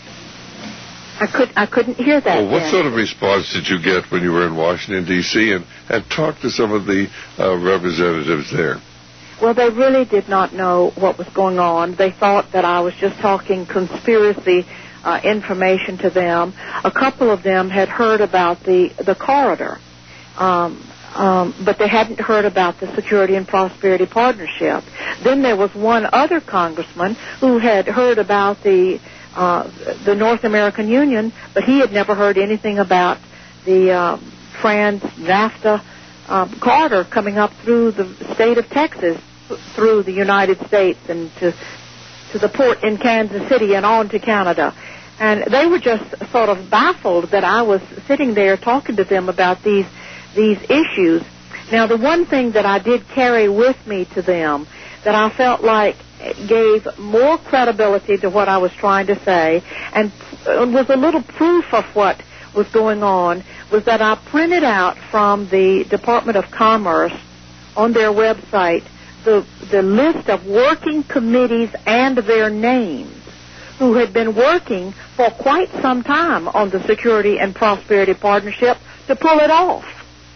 I could I couldn't hear that. Well, what then. sort of response did you get when you were in Washington, D C, and, and talked to some of the uh, representatives there? Well, they really did not know what was going on. They thought that I was just talking conspiracy uh, information to them. A couple of them had heard about the, the corridor, um, um, but they hadn't heard about the Security and Prosperity Partnership. Then there was one other congressman who had heard about the Uh, the North American Union, but he had never heard anything about the uh, Trans-NAFTA uh, corridor coming up through the state of Texas, through the United States, and to to the port in Kansas City and on to Canada. And they were just sort of baffled that I was sitting there talking to them about these these issues. Now, the one thing that I did carry with me to them that I felt like gave more credibility to what I was trying to say and was a little proof of what was going on was that I printed out from the Department of Commerce on their website the, the list of working committees and their names who had been working for quite some time on the Security and Prosperity Partnership to pull it off.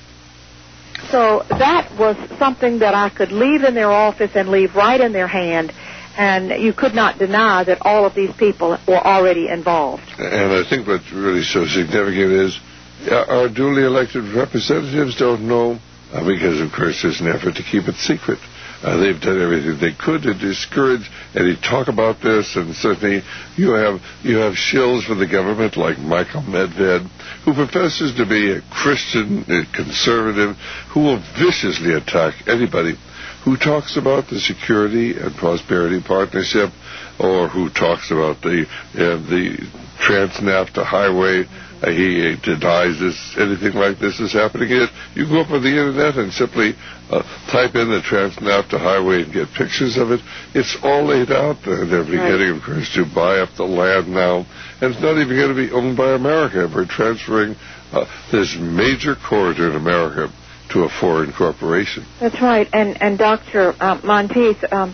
So that was something that I could leave in their office and leave right in their hand, and you could not deny that all of these people were already involved. And I think what's really so significant is our duly elected representatives don't know, uh, because, of course, there's an effort to keep it secret. Uh, they've done everything they could to discourage any talk about this, and certainly you have you have shills for the government like Michael Medved, who professes to be a Christian a conservative, who will viciously attack anybody who talks about the Security and Prosperity Partnership or who talks about the uh, the Trans-NAFTA highway. Uh, he uh, denies this, anything like this is happening. Yet you go up on the internet and simply uh, type in the Trans-NAFTA highway and get pictures of it. It's all laid out there. They're beginning, of course, to buy up the land now, and it's not even going to be owned by America. We're transferring uh, this major corridor in America to a foreign corporation. That's right. And and Doctor Uh, Monteith, um,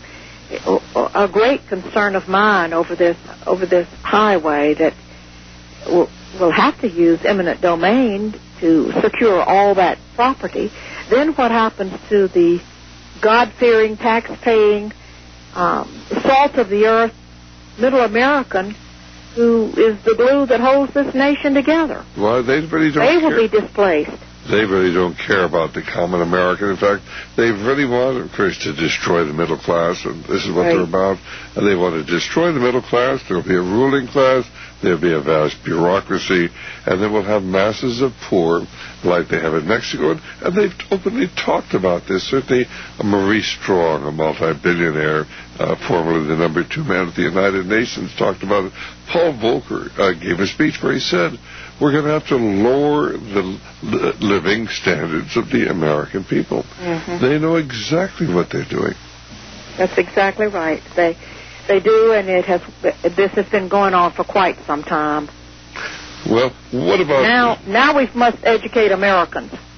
a great concern of mine over this over this highway that will will have to use eminent domain to secure all that property. Then what happens to the God-fearing, tax-paying, um, salt of the earth, middle American, who is the glue that holds this nation together? Well, they really don't They care. will be displaced. They really don't care about the common American. In fact, they really want, of course, to destroy the middle class, and this is what Right. they're about. And they want to destroy the middle class. There will be a ruling class. There will be a vast bureaucracy. And then we'll have masses of poor, like they have in Mexico. And, and they've openly talked about this. Certainly, Maurice Strong, a multi-billionaire, uh, formerly the number two man at the United Nations, talked about it. Paul Volcker uh, gave a speech where he said, we're going to have to lower the li- living standards of the American people. Mm-hmm. They know exactly what they're doing. That's exactly right. They they do, and it has. This has been going on for quite some time. Well, what about now? Now we must educate Americans.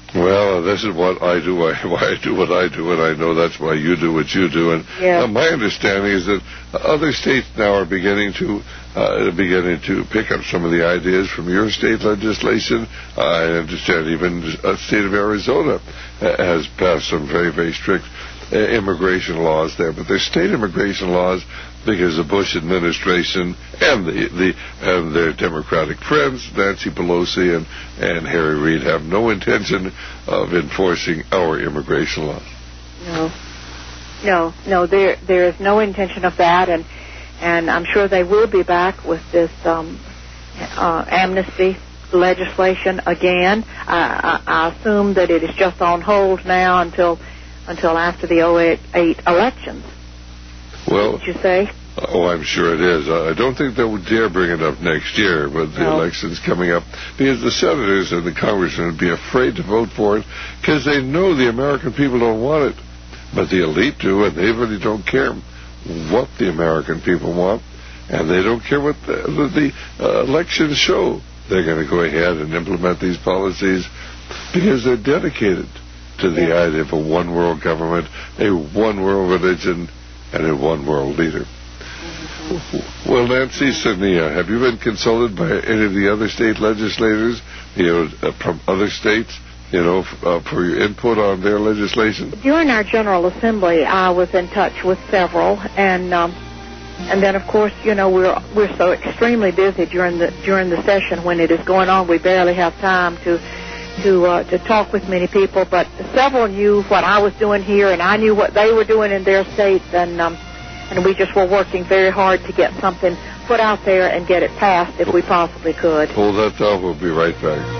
Well, this is what I do, why I do what I do, and I know that's why you do what you do. And yeah. uh, my understanding is that other states now are beginning to uh, beginning to pick up some of the ideas from your state legislation. Uh, I understand even the state of Arizona has passed some very, very strict uh, immigration laws there. But their state immigration laws, because the Bush administration and the, the and their Democratic friends, Nancy Pelosi and, and Harry Reid, have no intention of enforcing our immigration laws. No, no, no. There there is no intention of that, and and I'm sure they will be back with this um, uh, amnesty legislation again. I, I, I assume that it is just on hold now until until after the oh eight elections. Well, what did you say? Oh, I'm sure it is. I don't think they would dare bring it up next year with the no. elections coming up, because the senators and the congressmen would be afraid to vote for it because they know the American people don't want it. But the elite do, and they really don't care what the American people want, and they don't care what the, the uh, elections show. They're going to go ahead and implement these policies because they're dedicated to the yeah. idea of a one-world government, a one-world religion, and a one-world leader. Mm-hmm. Well, Nancy, Sydney, uh, have you been consulted by any of the other state legislators, you know, uh, from other states, you know, f- uh, for your input on their legislation? During our General Assembly, I was in touch with several, and um, and then, of course, you know, we're we're so extremely busy during the during the session when it is going on. We barely have time to to uh, to talk with many people, but several knew what I was doing here, and I knew what they were doing in their states, and um, and we just were working very hard to get something put out there and get it passed if we possibly could. Hold that thought. We'll be right back.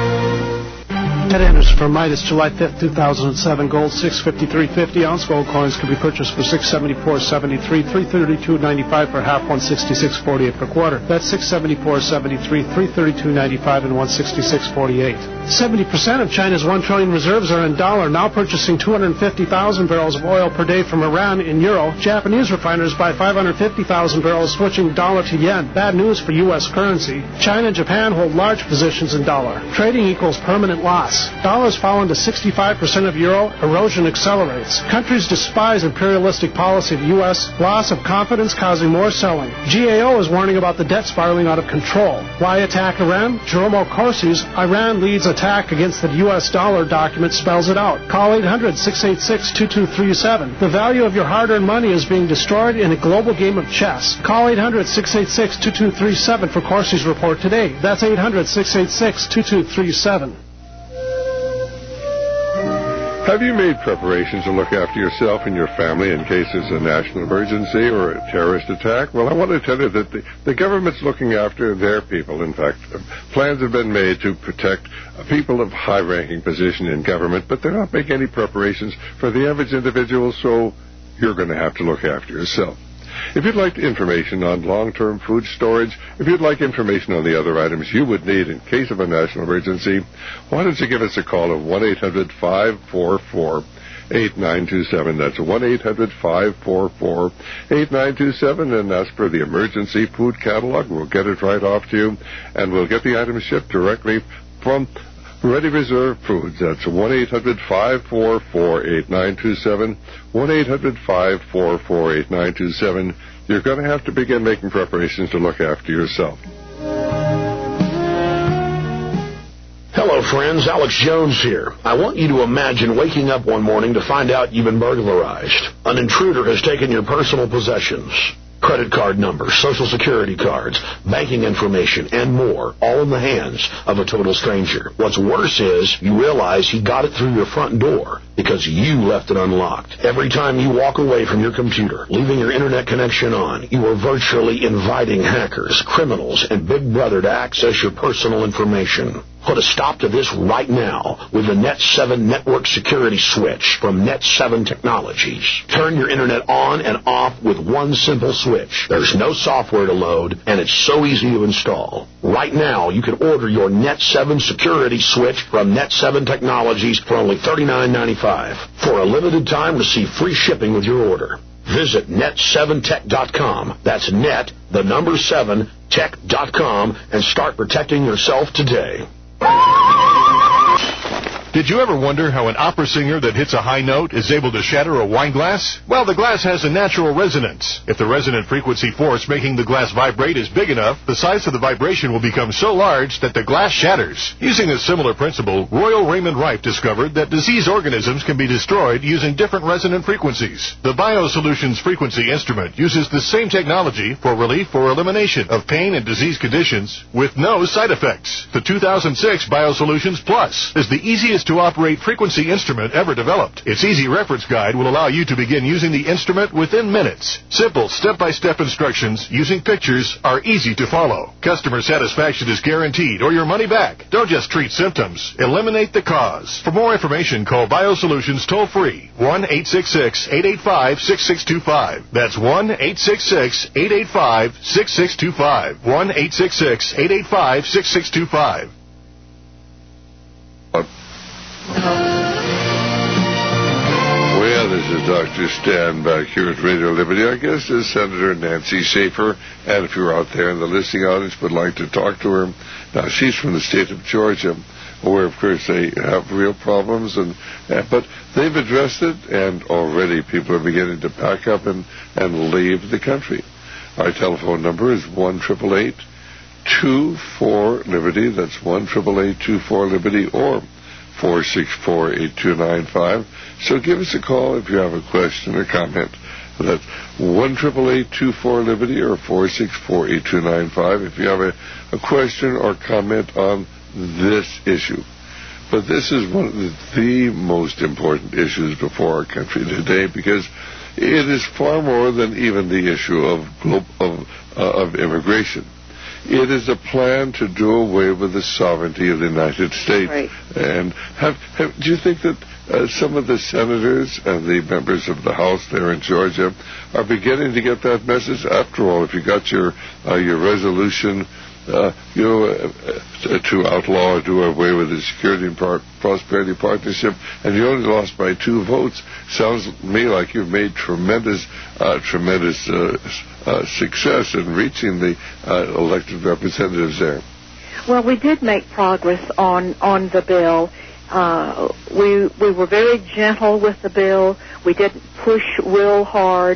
Ted Anderson from Midas, July fifth, two thousand seven. Gold six fifty-three fifty. Ounce gold coins can be purchased for six seventy-four seventy-three, three thirty-two ninety-five per half, one sixty-six forty-eight per quarter. That's six seventy-four seventy-three, three thirty-two ninety-five, and one sixty-six forty-eight. seventy percent of China's one trillion reserves are in dollar, now purchasing two hundred fifty thousand barrels of oil per day from Iran in euro. Japanese refiners buy five hundred fifty thousand barrels, switching dollar to yen. Bad news for U S currency. China and Japan hold large positions in dollar. Trading equals permanent loss. Dollars fallen to sixty-five percent of euro. Erosion accelerates. Countries despise imperialistic policy of the U S. Loss of confidence causing more selling. G A O is warning about the debt spiraling out of control. Why attack Iran? Jerome Corsi's Iran leads attack against the U S dollar document spells it out. Call eight hundred, six eight six, two two three seven. The value of your hard-earned money is being destroyed in a global game of chess. Call eight hundred, six eight six, two two three seven for Corsi's report today. That's eight hundred, six eight six, two two three seven. Have you made preparations to look after yourself and your family in case there's a national emergency or a terrorist attack? Well, I want to tell you that the, the government's looking after their people. In fact, plans have been made to protect people of high-ranking position in government, but they're not making any preparations for the average individual, so you're going to have to look after yourself. If you'd like information on long-term food storage, if you'd like information on the other items you would need in case of a national emergency, why don't you give us a call at one eight hundred, five four four, eight nine two seven. That's one eight hundred, five four four, eight nine two seven, and ask for the emergency food catalog. We'll get it right off to you, and we'll get the items shipped directly from Ready Reserve Foods. That's one eight hundred, five four four, eight nine two seven, one eight hundred, five four four, eight nine two seven. You're going to have to begin making preparations to look after yourself. Hello, friends. Alex Jones here. I want you to imagine waking up one morning to find out you've been burglarized. An intruder has taken your personal possessions. Credit card numbers, social security cards, banking information, and more, all in the hands of a total stranger. What's worse is you realize he got it through your front door because you left it unlocked. Every time you walk away from your computer, leaving your internet connection on, you are virtually inviting hackers, criminals, and Big Brother to access your personal information. Put a stop to this right now with the Net seven Network Security Switch from Net seven Technologies. Turn your internet on and off with one simple switch. There's no software to load, and it's so easy to install. Right now, you can order your Net seven Security Switch from Net seven Technologies for only thirty-nine ninety-five. For a limited time, receive free shipping with your order. Visit net seven tech dot com. That's net, the number seven, tech dot com, and start protecting yourself today. Did you ever wonder how an opera singer that hits a high note is able to shatter a wine glass? Well, the glass has a natural resonance. If the resonant frequency force making the glass vibrate is big enough, the size of the vibration will become so large that the glass shatters. Using a similar principle, Royal Raymond Rife discovered that disease organisms can be destroyed using different resonant frequencies. The BioSolutions frequency instrument uses the same technology for relief or elimination of pain and disease conditions with no side effects. The two thousand six BioSolutions Plus is the easiest to operate frequency instrument ever developed. Its easy reference guide will allow you to begin using the instrument within minutes. Simple step-by-step instructions using pictures are easy to follow. Customer satisfaction is guaranteed or your money back. Don't just treat symptoms. Eliminate the cause. For more information, call BioSolutions toll-free, one eight six six, eight eight five, six six two five. That's one eight six six, eight eight five, six six two five. one eight six six, eight eight five, six six two five. Well, this is Doctor Stan back here at Radio Liberty. Our guest is Senator Nancy Schaefer, and if you're out there in the listening audience would like to talk to her, now she's from the state of Georgia, where of course they have real problems, and uh, but they've addressed it, and already people are beginning to pack up and, and leave the country. Our telephone number is one eight eight eight, two four, Liberty. That's one eight eight eight, two four, Liberty, or four six four, eight two nine five. So give us a call if you have a question or comment. That's one eight eight eight, two four, Liberty, or four six four, eight two nine five if you have a, a question or comment on this issue. But this is one of the, the most important issues before our country today, because it is far more than even the issue of glo- of, uh, of immigration. It is a plan to do away with the sovereignty of the United States. Right. And have, have, do you think that uh, some of the senators and the members of the House there in Georgia are beginning to get that message? After all, if you got your uh, your resolution, uh, you know, uh, to outlaw or do away with the Security and Par- Prosperity Partnership, and you only lost by two votes, sounds to me like you've made tremendous, uh, tremendous uh, uh, success in reaching the uh, elected representatives there. Well, we did make progress on, on the bill. Uh, we we were very gentle with the bill. We didn't push real hard.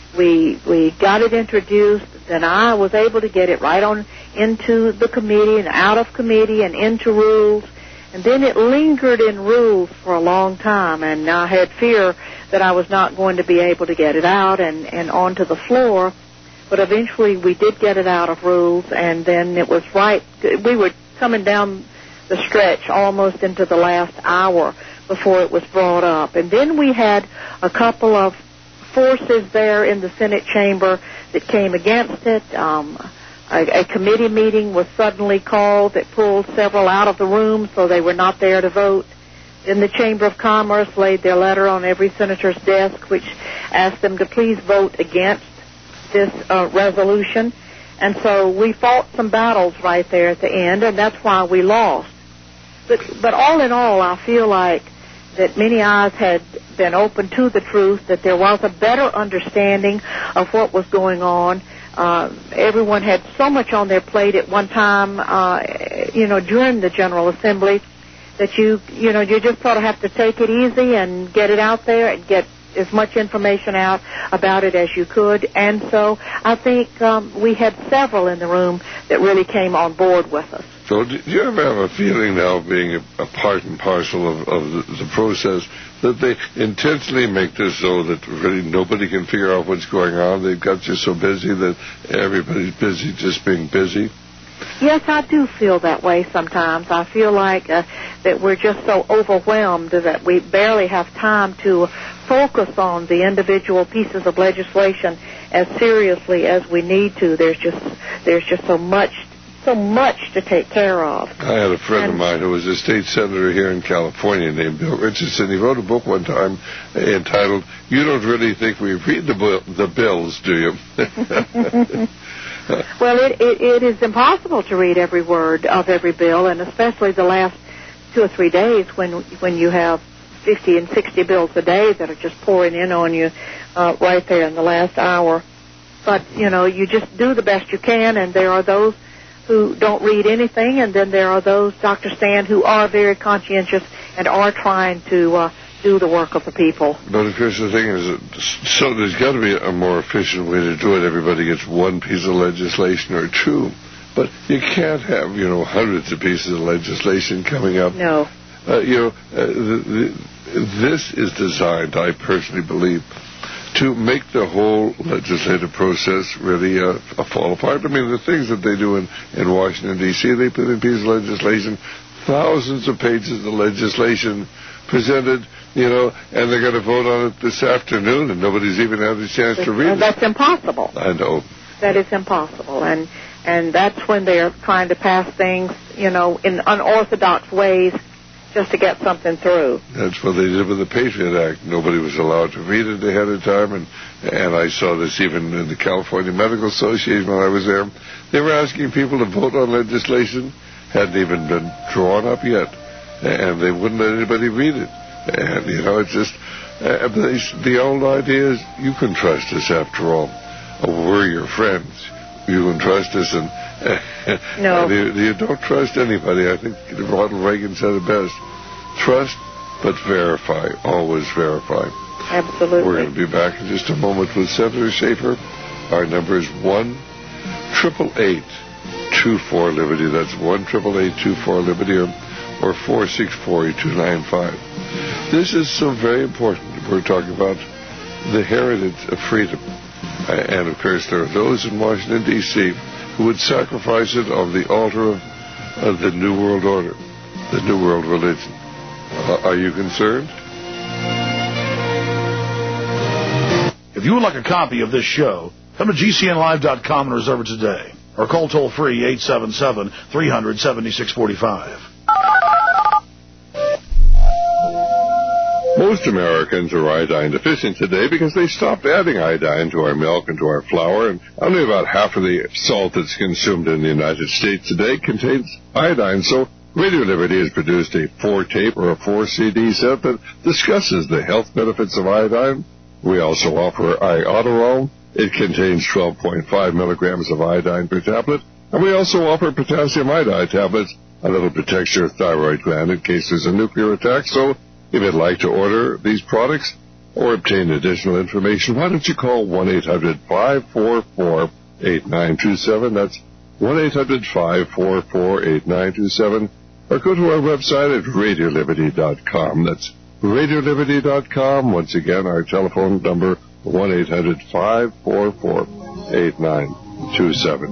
We we got it introduced, and I was able to get it right on into the committee and out of committee and into rules. And then it lingered in rules for a long time, and I had fear that I was not going to be able to get it out and, and onto the floor. But eventually we did get it out of rules, and then it was right. We were coming down the stretch almost into the last hour before it was brought up. And then we had a couple of forces there in the Senate chamber that came against it. Um, a, a committee meeting was suddenly called that pulled several out of the room, so they were not there to vote. Then the Chamber of Commerce laid their letter on every senator's desk, which asked them to please vote against this uh, resolution. And so we fought some battles right there at the end, and that's why we lost. But, but all in all, I feel like that many eyes had been open to the truth, that there was a better understanding of what was going on. Uh, everyone had so much on their plate at one time, uh, you know, during the General Assembly, that you, you know, you just sort of have to take it easy and get it out there and get as much information out about it as you could. And so I think um, we had several in the room that really came on board with us. So do you ever have a feeling now, being a, a part and parcel of, of the, the process, that they intentionally make this so that really nobody can figure out what's going on? They've got you so busy that everybody's busy just being busy? Yes, I do feel that way sometimes. I feel like uh, that we're just so overwhelmed that we barely have time to focus on the individual pieces of legislation as seriously as we need to. There's just there's just so much so much to take care of. I had a friend and, of mine who was a state senator here in California named Bill Richardson. He wrote a book one time entitled, "You Don't Really Think We Read the, bill, the Bills, Do You?" Well, it, it, it is impossible to read every word of every bill, and especially the last two or three days when when you have fifty and sixty bills a day that are just pouring in on you uh, right there in the last hour. But, you know, you just do the best you can, and there are those who don't read anything, and then there are those, Doctor Stan, who are very conscientious and are trying to uh, do the work of the people. But of course the thing is, that, so there's got to be a more efficient way to do it. Everybody gets one piece of legislation or two. But you can't have, you know, hundreds of pieces of legislation coming up. No. Uh, you know, uh, the, the, this is designed, I personally believe, to make the whole legislative process really uh, fall apart. I mean, the things that they do in, in Washington, D C, they put in pieces of legislation, thousands of pages of legislation presented, you know, and they're going to vote on it this afternoon, and nobody's even had a chance to read and it. That's impossible. I know. That is impossible. And and that's when they're trying to pass things, you know, in unorthodox ways just to get something through. That's what they did with the Patriot Act. Nobody was allowed to read it ahead of time, and and I saw this even in the California Medical Association when I was there. They were asking people to vote on legislation, hadn't even been drawn up yet, and they wouldn't let anybody read it. And, you know, it's just, uh, they, the old idea is you can trust us after all. We're your friends. You can trust us, and uh, no. you, you don't trust anybody. I think Ronald Reagan said it best. Trust, but verify. Always verify. Absolutely. We're going to be back in just a moment with Senator Schaefer. Our number is one eight eight eight, two four, Liberty. That's one eight eight eight, two four, Liberty, or, or four six four, two nine five. This is so very important. We're talking about the heritage of freedom. Uh, and, of course, there are those in Washington, D C who would sacrifice it on the altar of uh, the New World Order, the New World Religion. Uh, are you concerned? If you would like a copy of this show, come to G C N live dot com and reserve it today. Or call toll-free eight seven seven, three hundred, seventy-six forty-five. Most Americans are iodine deficient today because they stopped adding iodine to our milk and to our flour, and only about half of the salt that's consumed in the United States today contains iodine. So Radio Liberty has produced a four-tape or a four-C D set that discusses the health benefits of iodine. We also offer Iodoral. It contains twelve point five milligrams of iodine per tablet, and we also offer potassium iodide tablets, a little protects your thyroid gland in case there's a nuclear attack. So if you'd like to order these products or obtain additional information, why don't you call one eight hundred, five four four, eight nine two seven. That's one eight hundred, five four four, eight nine two seven. Or go to our website at radio liberty dot com. That's radio liberty dot com. Once again, our telephone number, one eight hundred, five four four, eight nine two seven.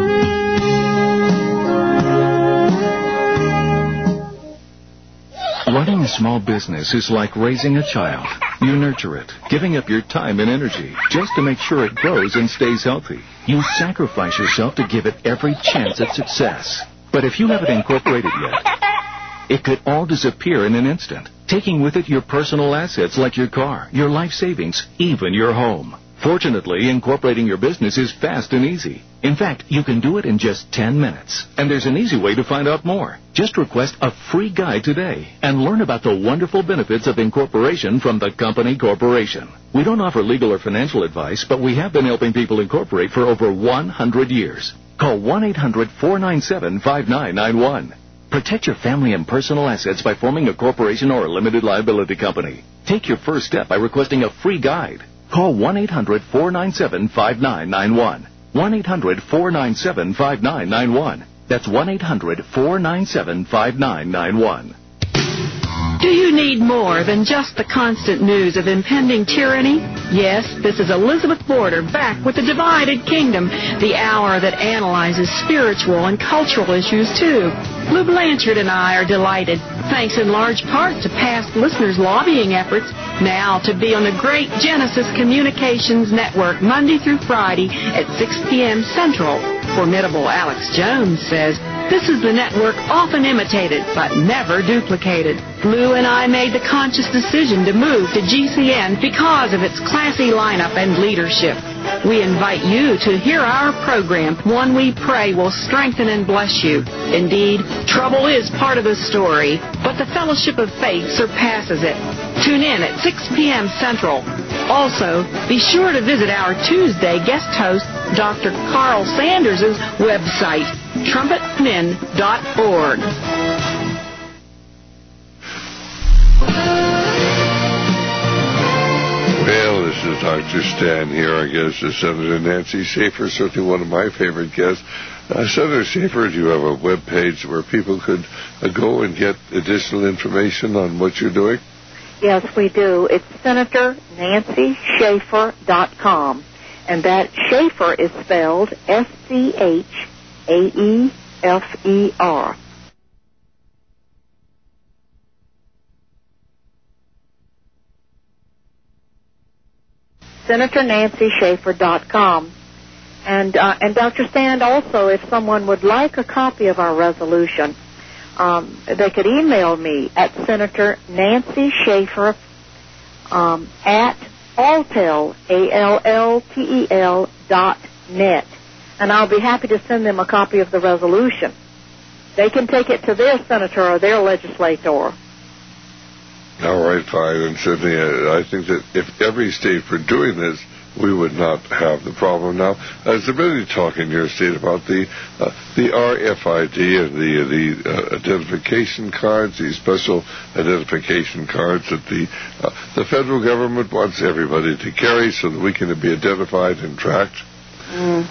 Running a small business is like raising a child. You nurture it, giving up your time and energy just to make sure it grows and stays healthy. You sacrifice yourself to give it every chance at success. But if you haven't incorporated yet, it could all disappear in an instant, taking with it your personal assets like your car, your life savings, even your home. Fortunately, incorporating your business is fast and easy. In fact, you can do it in just ten minutes. And there's an easy way to find out more. Just request a free guide today and learn about the wonderful benefits of incorporation from the company corporation. We don't offer legal or financial advice, but we have been helping people incorporate for over one hundred years. Call one eight hundred, four nine seven, five nine nine one. Protect your family and personal assets by forming a corporation or a limited liability company. Take your first step by requesting a free guide. Call one eight hundred, four nine seven, five nine nine one. one eight hundred, four nine seven, five nine nine one. That's one eight hundred, four nine seven, five nine nine one. Do you need more than just the constant news of impending tyranny? Yes, this is Elizabeth Border back with The Divided Kingdom, the hour that analyzes spiritual and cultural issues too. Lou Blanchard and I are delighted, thanks in large part to past listeners' lobbying efforts, now to be on the great Genesis Communications Network Monday through Friday at six p.m. Central. Formidable Alex Jones says, this is the network often imitated but never duplicated. Lou and I made the conscious decision to move to G C N because of its classy lineup and leadership. We invite you to hear our program, one we pray will strengthen and bless you. Indeed, trouble is part of the story, but the fellowship of faith surpasses it. Tune in at six p.m. Central. Also, be sure to visit our Tuesday guest host, Doctor Carl Sanders' website, trumpet men dot org. uh, Doctor Stan here. Our guest is Senator Nancy Schaefer, certainly one of my favorite guests. Uh, Senator Schaefer, do you have a web page where people could uh, go and get additional information on what you're doing? Yes, we do. It's Senator Nancy Schaefer dot com. And that Schaefer is spelled S C H A E F E R. Senator Nancy Schaefer dot com. And, uh, and Doctor Stan, also, if someone would like a copy of our resolution, um, they could email me at Senator Nancy Schaefer um, at Alltel, A L L T E L dot net. And I'll be happy to send them a copy of the resolution. They can take it to their senator or their legislator. All right, fine. And certainly, uh, I think that if every state were doing this, we would not have the problem. Now, has there been any talk in your state about the uh, the R F I D and the the uh, identification cards, these special identification cards that the uh, the federal government wants everybody to carry so that we can be identified and tracked? Mm.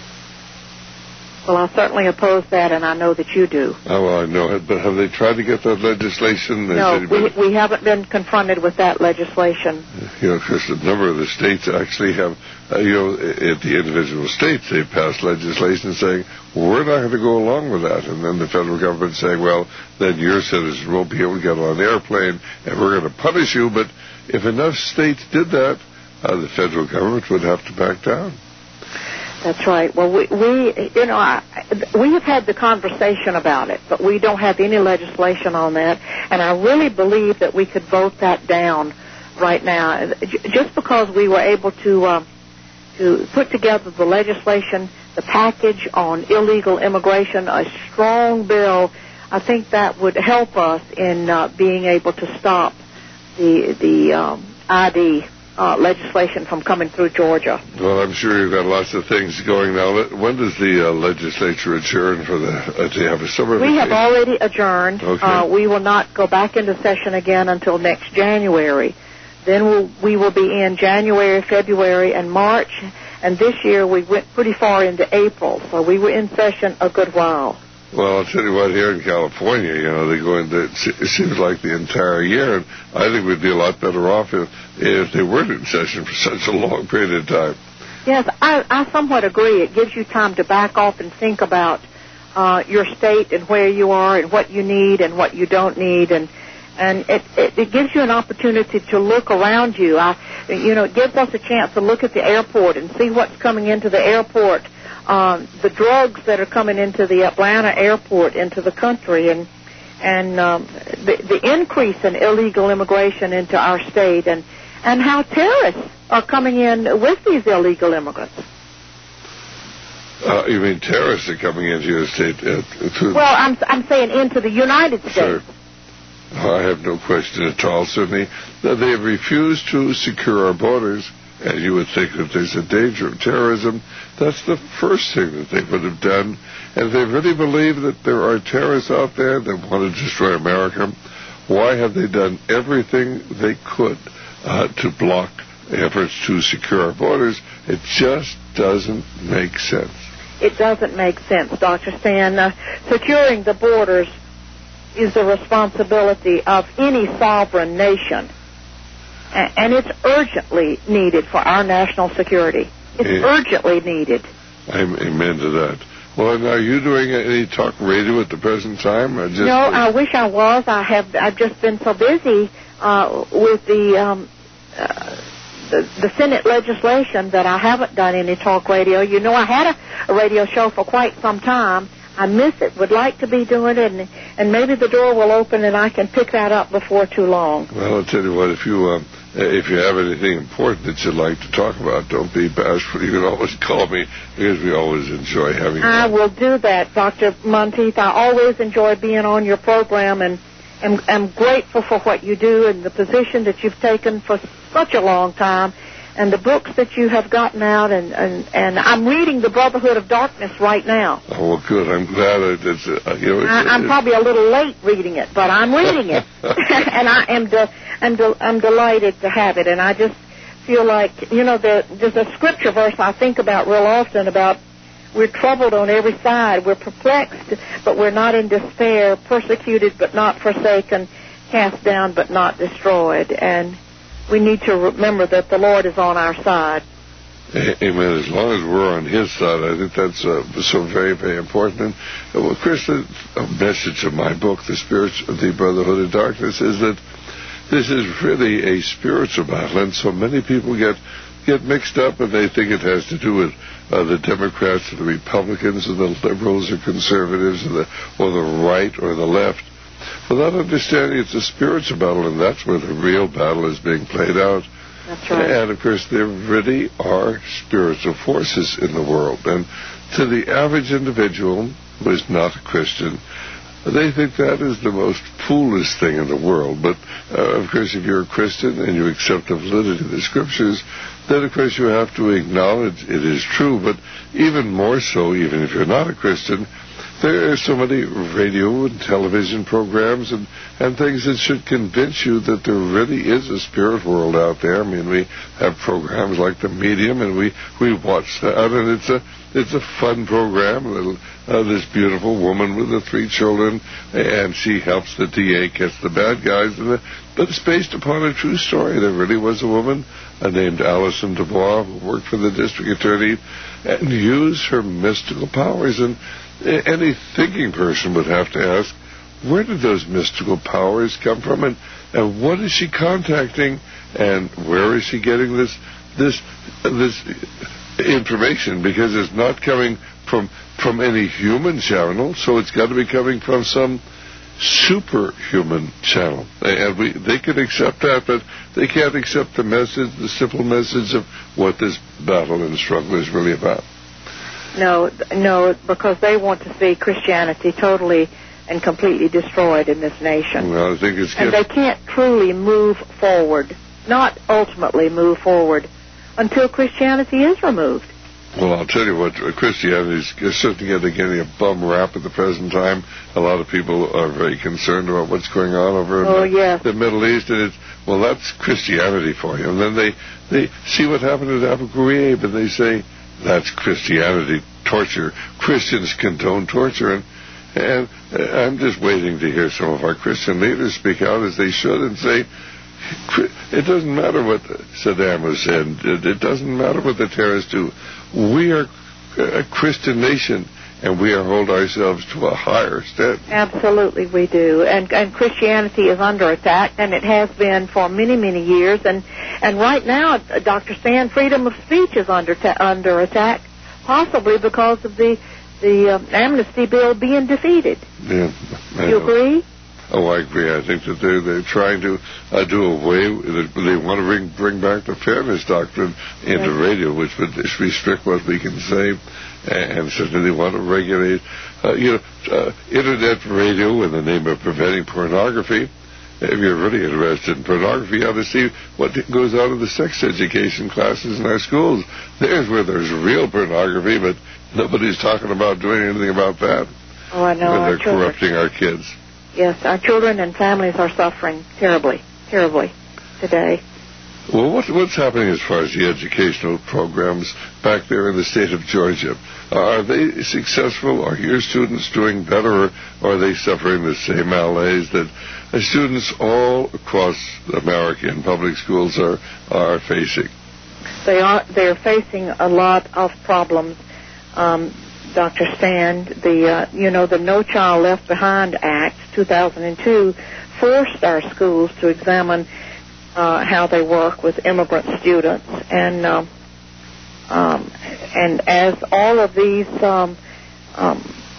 Well, I certainly oppose that, and I know that you do. Oh, well, I know it, but have they tried to get that legislation? No, we, we haven't been confronted with that legislation. You know, because a number of the states actually have, uh, you know, at the individual states, they've passed legislation saying, well, we're not going to go along with that. And then the federal government saying, well, then your citizens won't be able to get on an airplane, and we're going to punish you. But if enough states did that, uh, the federal government would have to back down. That's right. Well, we, we you know, I, we have had the conversation about it, but we don't have any legislation on that. And I really believe that we could vote that down right now, just because we were able to uh, to put together the legislation, the package on illegal immigration, a strong bill. I think that would help us in uh, being able to stop the the um, I D Uh, legislation from coming through Georgia. Well, I'm sure you've got lots of things going now. When does the uh, legislature adjourn for the uh, to have a summer We vacation? have already adjourned. Okay. Uh, we will not go back into session again until next January. Then we'll, we will be in January, February, and March. And this year we went pretty far into April, so we were in session a good while. Well, I'll tell you what, here in California, you know, they go into, it seems like the entire year, and I think we'd be a lot better off if, if they weren't in session for such a long period of time. Yes, I, I somewhat agree. It gives you time to back off and think about uh, your state and where you are and what you need and what you don't need, and and it, it, it gives you an opportunity to look around you. I, you know, it gives us a chance to look at the airport and see what's coming into the airport. Um, the drugs that are coming into the Atlanta airport, into the country, and and um, the, the increase in illegal immigration into our state, and, and how terrorists are coming in with these illegal immigrants. Uh, you mean terrorists are coming into your state? Uh, through well, I'm I'm saying into the United States. Sure. I have no question at all. Certainly, that they have refused to secure our borders. And you would think that there's a danger of terrorism. That's the first thing that they would have done. And if they really believe that there are terrorists out there that want to destroy America, why have they done everything they could uh, to block efforts to secure our borders? It just doesn't make sense. It doesn't make sense, Doctor Stan. Uh, securing the borders is the responsibility of any sovereign nation. And it's urgently needed for our national security. It's yeah. urgently needed. I'm amen to that. Well, and are you doing any talk radio at the present time? Or just no, I wish I was. I have. I've just been so busy uh, with the, um, uh, the the Senate legislation that I haven't done any talk radio. You know, I had a, a radio show for quite some time. I miss it. Would like to be doing it, and and maybe the door will open and I can pick that up before too long. Well, I'll tell you what. If you um, if you have anything important that you'd like to talk about, don't be bashful. You can always call me because we always enjoy having you. I will do that, Doctor Monteith. I always enjoy being on your program, and am I'm grateful for what you do and the position that you've taken for such a long time. And the books that you have gotten out, and, and, and I'm reading The Brotherhood of Darkness right now. Oh, well, good. I'm glad. It's, uh, you know, it's, I, I'm it's, probably a little late reading it, but I'm reading it. And I am de- I'm, de- I'm delighted to have it. And I just feel like, you know, the, there's a scripture verse I think about real often about we're troubled on every side, we're perplexed, but we're not in despair, persecuted but not forsaken, cast down but not destroyed. And we need to remember that the Lord is on our side. Amen. As long as we're on His side, I think that's uh, so very, very important. And uh, well, Chris, the a message of my book, The Spirits of the Brotherhood of Darkness, is that this is really a spiritual battle, and so many people get get mixed up, and they think it has to do with uh, the Democrats or the Republicans or the liberals or conservatives or the or the right or the left. Without understanding it's a spiritual battle, and that's where the real battle is being played out. That's right. And, of course, there really are spiritual forces in the world. And to the average individual who is not a Christian, they think that is the most foolish thing in the world. But, uh, of course, if you're a Christian and you accept the validity of the Scriptures, then, of course, you have to acknowledge it is true. But even more so, even if you're not a Christian, there are so many radio and television programs and, and things that should convince you that there really is a spirit world out there. I mean, we have programs like The Medium, and we, we watch that, and it's a it's a fun program. Uh, this beautiful woman with the three children, and she helps the D A catch the bad guys. And the, but it's based upon a true story. There really was a woman uh, named Alison Dubois who worked for the district attorney and used her mystical powers. And any thinking person would have to ask, where did those mystical powers come from, and, and what is she contacting, and where is she getting this this this information? Because it's not coming from from any human channel, so it's got to be coming from some superhuman channel. And we they can accept that, but they can't accept the message, the simple message of what this battle and struggle is really about. No, no, because they want to see Christianity totally and completely destroyed in this nation. Well, I think it's and they can't truly move forward, not ultimately move forward, until Christianity is removed. Well, I'll tell you what, Christianity is certainly getting a bum rap at the present time. A lot of people are very concerned about what's going on over in oh, the, yeah. the Middle East, and it's, well, that's Christianity for you. And then they, they see what happened at Abu Ghraib, and they say, that's Christianity, torture. Christians condone torture, and and I'm just waiting to hear some of our Christian leaders speak out as they should and say, it doesn't matter what Saddam Hussein did. It doesn't matter what the terrorists do. We are a Christian nation, and we are hold ourselves to a higher standard. Absolutely, we do. And and Christianity is under attack, and it has been for many, many years. And and right now, Doctor Stan, freedom of speech is under ta- under attack, possibly because of the the uh, amnesty bill being defeated. Yeah, do you agree? Oh, I agree. I think that they're, they're trying to uh, do away, they want to bring, bring back the fairness doctrine into yes. radio, which would restrict what we can say, and certainly they want to regulate, uh, you know, uh, internet radio in the name of preventing pornography. If you're really interested in pornography, you ought to see what goes on in the sex education classes in our schools. There's where there's real pornography, but nobody's talking about doing anything about that. Oh, I know. And they're our corrupting our kids. Yes, our children and families are suffering terribly, terribly today. Well, what, what's happening as far as the educational programs back there in the state of Georgia? Uh, are they successful? Are your students doing better, or are they suffering the same malaise that uh, students all across America in public schools are are facing? They are. They are facing a lot of problems. Um, Doctor Stan, the uh, you know the No Child Left Behind Act, two thousand two, forced our schools to examine uh, how they work with immigrant students, and uh, um, and as all of these um, um,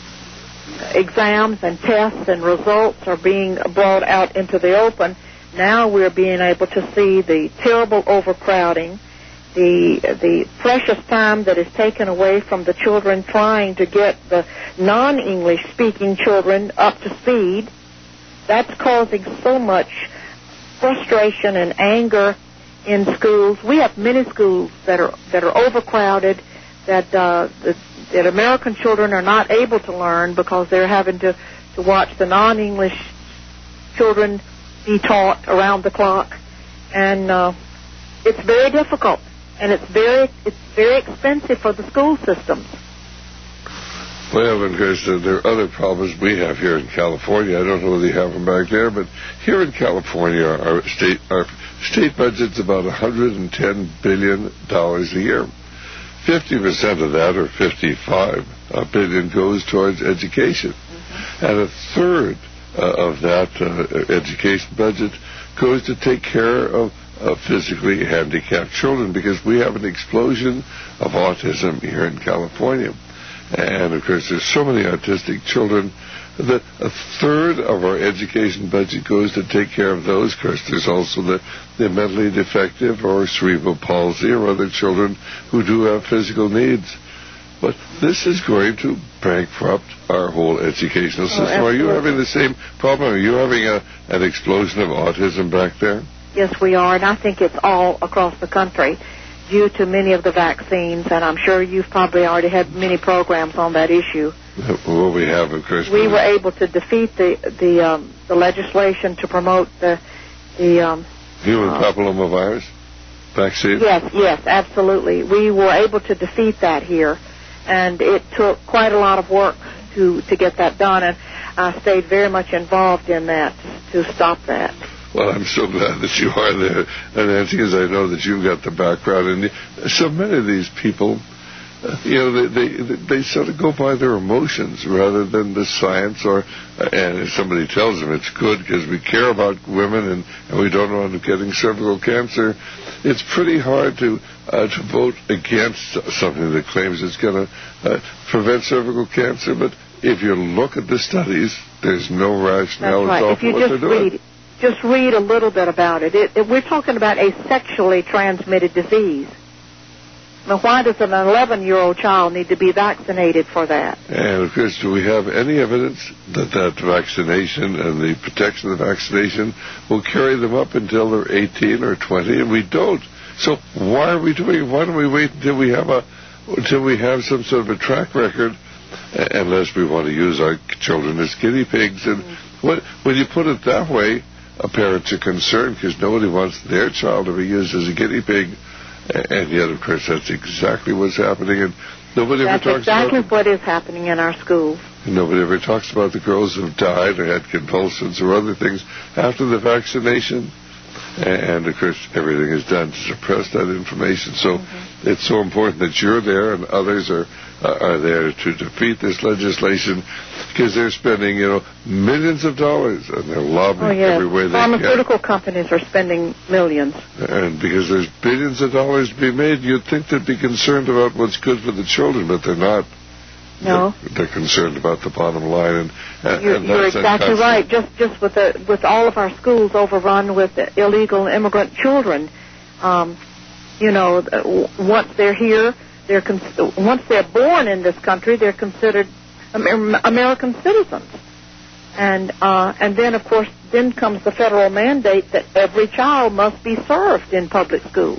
exams and tests and results are being brought out into the open, now we're being able to see the terrible overcrowding. The the precious time that is taken away from the children trying to get the non-English speaking children up to speed, that's causing so much frustration and anger in schools. We have many schools that are that are overcrowded, that uh, the, that American children are not able to learn because they're having to, to watch the non-English children be taught around the clock, and uh, it's very difficult, and it's very it's very expensive for the school systems. Well, and of course, uh, there are other problems we have here in California. I don't know whether you have them back there, but here in California, our state our state budget's about one hundred ten billion dollars a year. fifty percent of that, or fifty-five billion dollars, goes towards education. Mm-hmm. And a third uh, of that uh, education budget goes to take care of uh, physically handicapped children, because we have an explosion of autism here in California. And, of course, there's so many autistic children that a third of our education budget goes to take care of those. Of course, there's also the, the mentally defective or cerebral palsy or other children who do have physical needs. But this is going to bankrupt our whole educational system. Oh, are you having the same problem? Are you having a, an explosion of autism back there? Yes, we are, and I think it's all across the country, due to many of the vaccines, and I'm sure you've probably already had many programs on that issue. Well, we have, of course. We were able to defeat the the um, the legislation to promote the the um, human uh, papillomavirus vaccine. Yes, yes, absolutely. We were able to defeat that here, and it took quite a lot of work to to get that done, and I stayed very much involved in that to stop that. Well, I'm so glad that you are there, and Nancy, because I know that you've got the background. And so many of these people, uh, you know, they, they they sort of go by their emotions rather than the science. Or uh, and if somebody tells them it's good because we care about women and, and we don't want them getting cervical cancer, it's pretty hard to uh, to vote against something that claims it's going to uh, prevent cervical cancer. But if you look at the studies, there's no rationale at all for what they're doing. Just read a little bit about it. It, it. We're talking about a sexually transmitted disease. Now, why does an eleven-year-old child need to be vaccinated for that? And, of course, do we have any evidence that that vaccination and the protection of the vaccination will carry them up until they're eighteen or twenty? And we don't. So why are we doing? Why don't we wait until we have a until we have some sort of a track record, unless we want to use our children as guinea pigs? And mm-hmm. what, when you put it that way, Uh, parents are concerned because nobody wants their child to be used as a guinea pig, and yet, of course, that's exactly what's happening. And nobody that's ever talks exactly about what is happening in our schools. Nobody ever talks about the girls who've died or had convulsions or other things after the vaccination. And, of course, everything is done to suppress that information. So mm-hmm. it's so important that you're there and others are uh, are there to defeat this legislation, because they're spending, you know, millions of dollars, and they're lobbying oh, yes. every way they Pharmaceutical can. Pharmaceutical companies are spending millions. And because there's billions of dollars to be made, you'd think they'd be concerned about what's good for the children, but they're not. No. They're, they're concerned about the bottom line. And, and You're, and you're exactly right. Just just with the, with all of our schools overrun with illegal immigrant children, um, you know, once they're here, they're con- once they're born in this country, they're considered Amer- American citizens. And uh, and then, of course, then comes the federal mandate that every child must be served in public schools.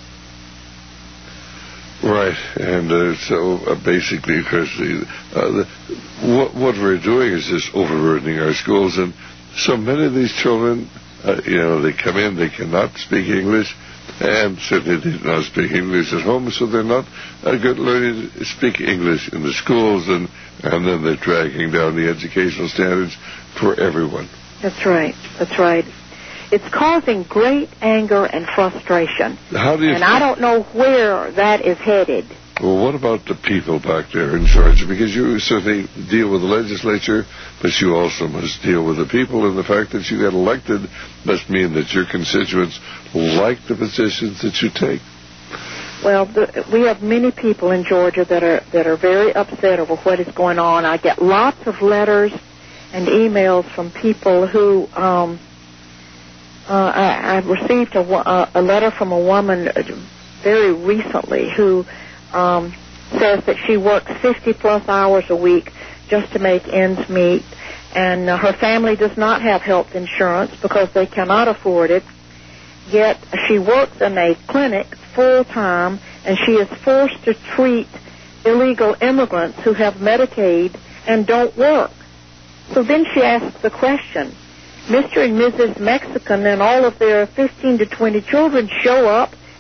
Right, and uh, so uh, basically, of course, the, uh, the, what, what we're doing is just overburdening our schools, and so many of these children, uh, you know, they come in, they cannot speak English, and certainly they do not speak English at home, so they're not uh, good learning to speak English in the schools, and, and then they're dragging down the educational standards for everyone. That's right, that's right. It's causing great anger and frustration. How do you and I don't know where that is headed. Well, what about the people back there in Georgia? Because you certainly deal with the legislature, but you also must deal with the people, and the fact that you got elected must mean that your constituents like the positions that you take. Well, the, we have many people in Georgia that are that are very upset over what is going on. I get lots of letters and emails from people who... Um, Uh, I, I received a, a letter from a woman very recently who um, says that she works fifty plus hours a week just to make ends meet, and uh, her family does not have health insurance because they cannot afford it. Yet she works in a clinic full time, and she is forced to treat illegal immigrants who have Medicaid and don't work. So then she asks the question, Mister and Missus Mexican and all of their fifteen to twenty children show up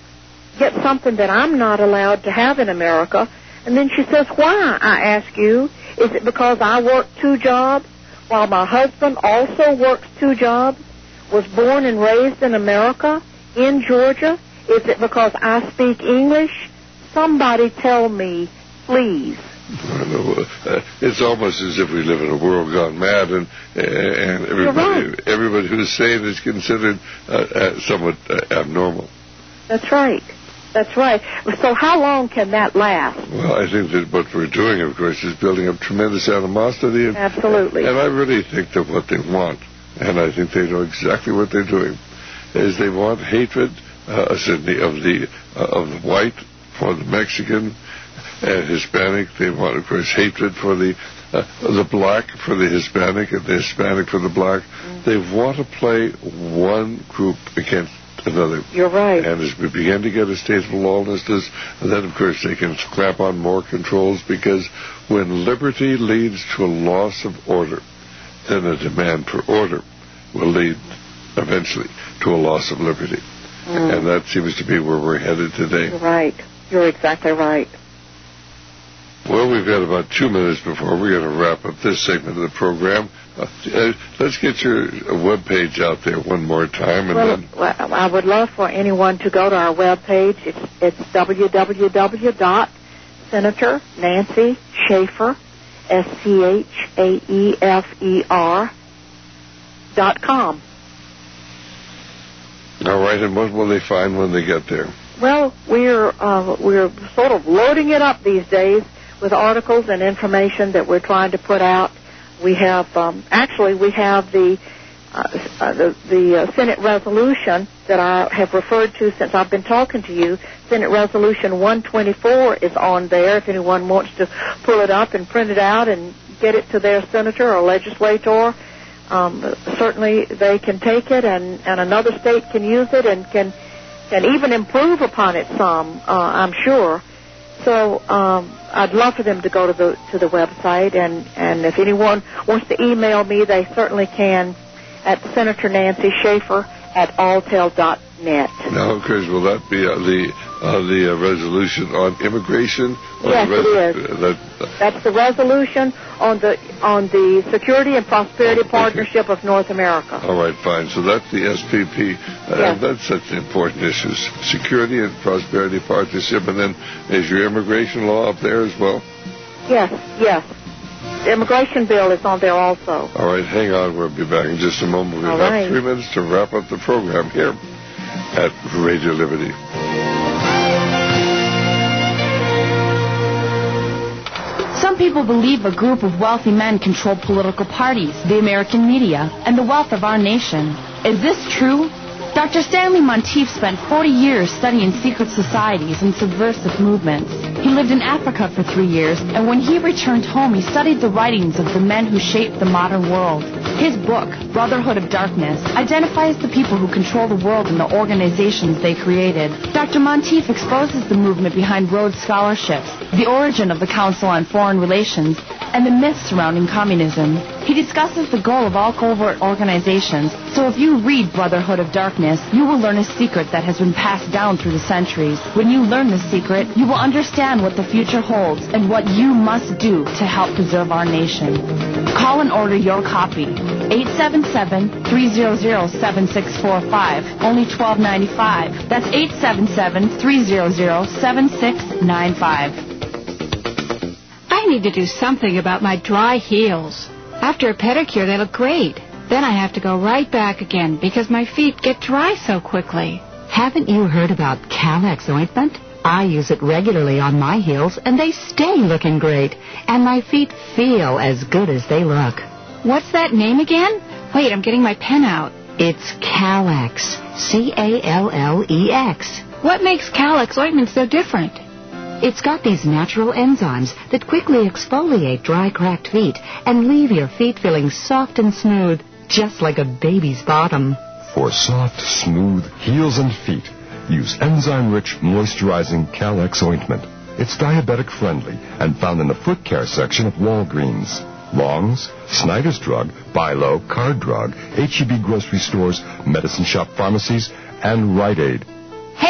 get something that I'm not allowed to have in America. And then she says, why? I ask you, is it because I work two jobs while my husband also works two jobs, was born and raised in America, in Georgia? Is it because I speak English? Somebody tell me, please. Uh, it's almost as if we live in a world gone mad, and and everybody right. everybody who's sane is considered uh, uh, somewhat uh, abnormal. That's right. That's right. So how long can that last? Well, I think that what we're doing, of course, is building up tremendous animosity. And, Absolutely. And I really think that what they want, and I think they know exactly what they're doing, is they want hatred uh, of the uh, of the white for the Mexican and Hispanic. They want, of course, hatred for the uh, the black for the Hispanic and the Hispanic for the black. Mm-hmm. They want to play one group against another. You're right. And as we begin to get a state of lawlessness, then, of course, they can clap on more controls, because when liberty leads to a loss of order, then a demand for order will lead eventually to a loss of liberty. Mm. And that seems to be where we're headed today. You're right. You're exactly right. Well, we've got about two minutes before we're going to wrap up this segment of the program. Uh, uh, let's get your web page out there one more time. And well, then well, I would love for anyone to go to our web page. It's, it's w w w dot senator nancy schaefer, S C H A E F E R, dot com. All right, and what will they find when they get there? Well, we're uh, we're sort of loading it up these days with articles and information that we're trying to put out. We have, um, actually, we have the uh, uh, the, the uh, Senate resolution that I have referred to since I've been talking to you. Senate Resolution one twenty-four is on there if anyone wants to pull it up and print it out and get it to their senator or legislator. Um, certainly they can take it, and, and another state can use it and can can even improve upon it some, uh, I'm sure. So um, I'd love for them to go to the to the website, and, and if anyone wants to email me, they certainly can at Senator Nancy Schaefer at alltel dot net. Now, of course, will that be uh, the uh, the uh, resolution on immigration? Yes, res- it is. Uh, that, uh, That's the resolution on the on the Security and Prosperity oh, Partnership okay. of North America. All right, fine. So that's the S P P. Uh, yes. And that's such an important issue. Security and Prosperity Partnership. And then is your immigration law up there as well? Yes, yes. The immigration bill is on there also. All right, hang on. We'll be back in just a moment. We have right. three minutes to wrap up the program here at Radio Liberty. Some people believe a group of wealthy men control political parties, the American media, and the wealth of our nation. Is this true? Doctor Stanley Monteith spent forty years studying secret societies and subversive movements. He lived in Africa for three years, and when he returned home, he studied the writings of the men who shaped the modern world. His book, Brotherhood of Darkness, identifies the people who control the world and the organizations they created. Doctor Monteith exposes the movement behind Rhodes Scholarships, the origin of the Council on Foreign Relations, and the myths surrounding communism. He discusses the goal of all covert organizations, so if you read Brotherhood of Darkness, you will learn a secret that has been passed down through the centuries. When you learn the secret, you will understand what the future holds and what you must do to help preserve our nation. Call and order your copy. eight seven seven, three hundred, seven six four five, only twelve ninety-five. That's eight seven seven, three hundred, seven six nine five. I need to do something about my dry heels. After a pedicure, they look great. Then I have to go right back again because my feet get dry so quickly. Haven't you heard about Calex ointment? I use it regularly on my heels, and they stay looking great. And my feet feel as good as they look. What's that name again? Wait, I'm getting my pen out. It's Calex. C A L L E X. What makes Calex ointment so different? It's got these natural enzymes that quickly exfoliate dry, cracked feet and leave your feet feeling soft and smooth, just like a baby's bottom. For soft, smooth heels and feet, use enzyme-rich, moisturizing Calex ointment. It's diabetic-friendly and found in the foot care section of Walgreens, Long's, Snyder's Drug, Bilo, Card Drug, H E B grocery stores, medicine shop pharmacies, and Rite Aid. Hey,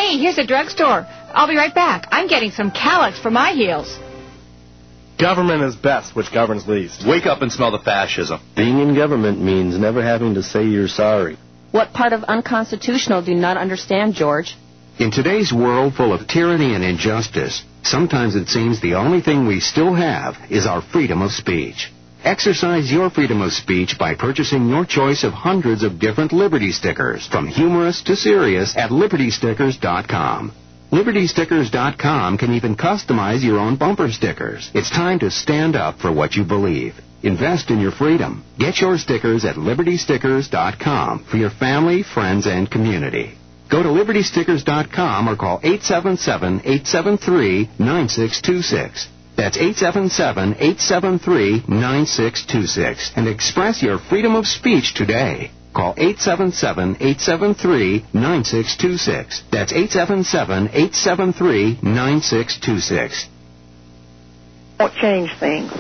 Hey, here's a drugstore. I'll be right back. I'm getting some Calyx for my heels. Government is best, which governs least. Wake up and smell the fascism. Being in government means never having to say you're sorry. What part of unconstitutional do you not understand, George? In today's world full of tyranny and injustice, sometimes it seems the only thing we still have is our freedom of speech. Exercise your freedom of speech by purchasing your choice of hundreds of different Liberty stickers, from humorous to serious, at Liberty Stickers dot com. Liberty Stickers dot com can even customize your own bumper stickers. It's time to stand up for what you believe. Invest in your freedom. Get your stickers at Liberty Stickers dot com for your family, friends, and community. Go to Liberty Stickers dot com or call eight seven seven, eight seven three, nine six two six. That's eight seven seven, eight seven three, nine six two six and express your freedom of speech today. Call eight seven seven, eight seven three, nine six two six. That's eight seven seven, eight seven three, nine six two six. Won't change things.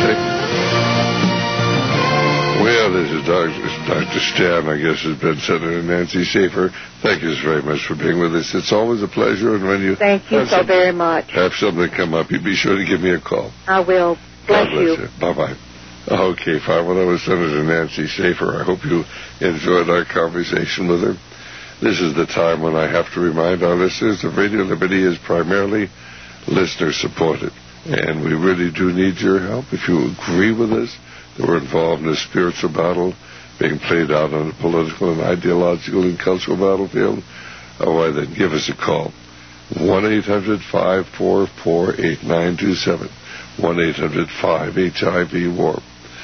Well, this is Doctor Stan, I guess, has been Senator Nancy Schaefer. Thank you very much for being with us. It's always a pleasure, and when you Thank you so very much. Have something come up, you be sure to give me a call. I will. Bless, God bless you. you. Bye-bye. Okay, fine. Well, that was Senator Nancy Schaefer. I hope you enjoyed our conversation with her. This is the time when I have to remind our listeners that Radio Liberty is primarily listener-supported, and we really do need your help. If you agree with us that we're involved in a spiritual battle being played out on a political and ideological and cultural battlefield, oh, why then give us a call. one eight hundred, five four four, eight nine two seven. one eight hundred, five H I V, WAR.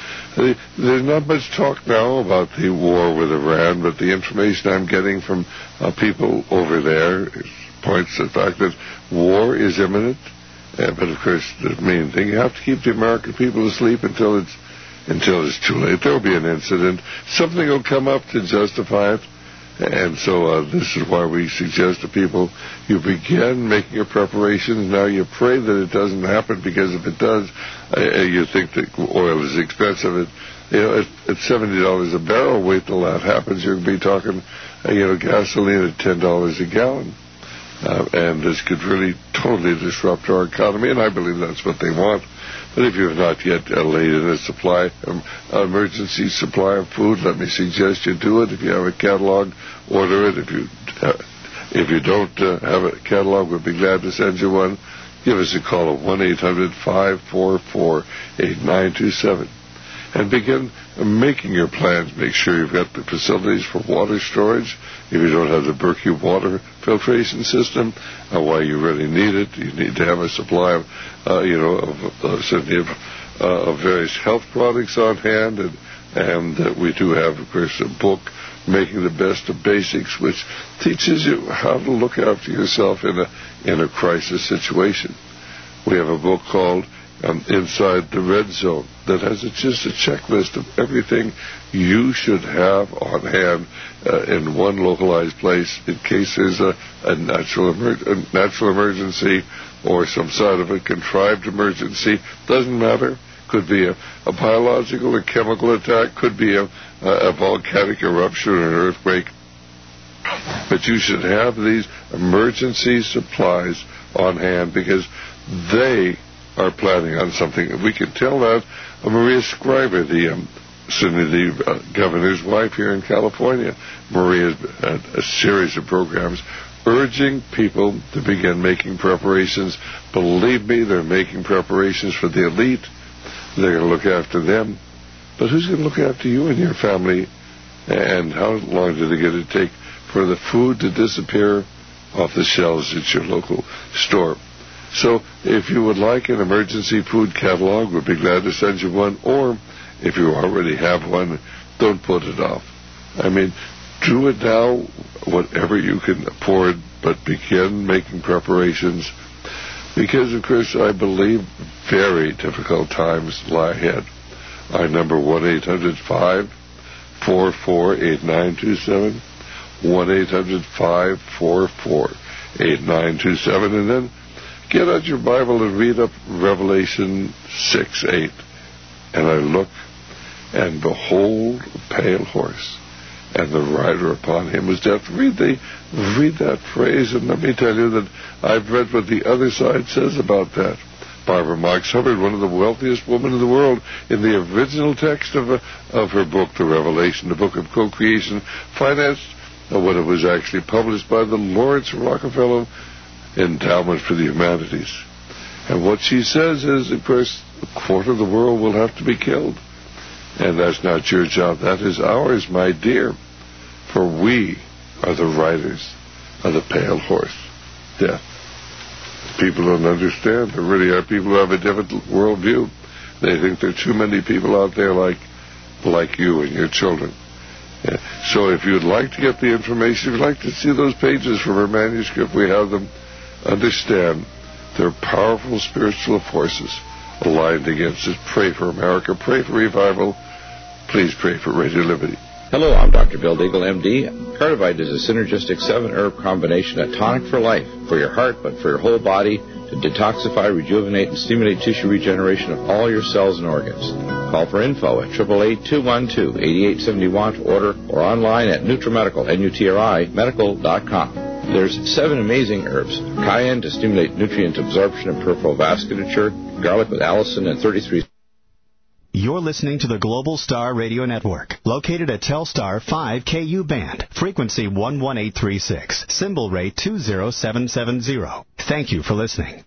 There's not much talk now about the war with Iran, but the information I'm getting from uh, people over there points to the fact that war is imminent. Uh, but, of course, the main thing, you have to keep the American people asleep until it's until it's too late. There'll be an incident. Something will come up to justify it. And so uh, this is why we suggest to people, you begin making your preparations. Now you pray that it doesn't happen, because if it does, uh, you think that oil is expensive. It, you know, at, at seventy dollars a barrel, wait till that happens. You're going to be talking, uh, you know, gasoline at ten dollars a gallon. Uh, and this could really totally disrupt our economy, and I believe that's what they want. But if you have not yet uh, laid in a supply, um, emergency supply of food, let me suggest you do it. If you have a catalog, order it. If you uh, if you don't uh, have a catalog, we'd be glad to send you one. Give us a call at one eight hundred, five four four, eight nine two seven. And begin making your plans. Make sure you've got the facilities for water storage. If you don't have the Berkey water filtration system, uh, why you really need it, you need to have a supply of, uh, you know, of, uh, certainly of, uh, of various health products on hand. And, and uh, we do have, of course, a book, Making the Best of Basics, which teaches you how to look after yourself in a in a crisis situation. We have a book called Um, Inside the Red Zone that has a, just a checklist of everything you should have on hand uh, in one localized place in case there's a, a, natural emer- a natural emergency or some sort of a contrived emergency. Doesn't matter. Could be a, a biological or chemical attack. Could be a, a, a volcanic eruption or an earthquake. But you should have these emergency supplies on hand, because they are planning on something. We can tell that uh, Maria Scriber, the um, certainly the uh, governor's wife here in California, Maria had a series of programs urging people to begin making preparations. Believe me, they're making preparations for the elite. They're going to look after them. But who's going to look after you and your family? And how long do they get to take for the food to disappear off the shelves at your local store? So if you would like an emergency food catalog, we'd be glad to send you one. Or if you already have one, don't put it off. I mean, do it now, whatever you can afford, but begin making preparations. Because, of course, I believe very difficult times lie ahead. Our number, one eight hundred, five four four, eight nine two seven. one eight hundred, five four four, eight nine two seven. And then get out your Bible and read up Revelation six eight. And I look, and behold, a pale horse. and the rider upon him was death. Read the, read that phrase, and let me tell you that I've read what the other side says about that. Barbara Marx Hubbard, one of the wealthiest women in the world, in the original text of, a, of her book, The Revelation, the book of co-creation, financed uh, when it was actually published by the Lawrence Rockefeller Endowment for the Humanities. And what she says is, of course, a quarter of the world will have to be killed. And that's not your job. That is ours, my dear. For we are the riders of the pale horse, death. People don't understand. There really are people who have a different worldview. They think there are too many people out there like like you and your children. Yeah. So if you'd like to get the information, if you'd like to see those pages from our manuscript, we have them. Understand there are powerful spiritual forces aligned against us. Pray for America. Pray for revival. Please pray for Radio Liberty. Hello, I'm Doctor Bill Deagle, M D. Cardivite is a synergistic seven-herb combination, a tonic for life, for your heart, but for your whole body, to detoxify, rejuvenate, and stimulate tissue regeneration of all your cells and organs. Call for info at eight eight eight, two one two, eight eight seven one to order, or online at NutriMedical, N U T R I, medical dot com. There's seven amazing herbs. Cayenne to stimulate nutrient absorption and peripheral vasculature, garlic with allicin, and thirty-three... You're listening to the Global Star Radio Network, located at Telstar five K U band, frequency one one eight three six, symbol rate two zero seven seven zero. Thank you for listening.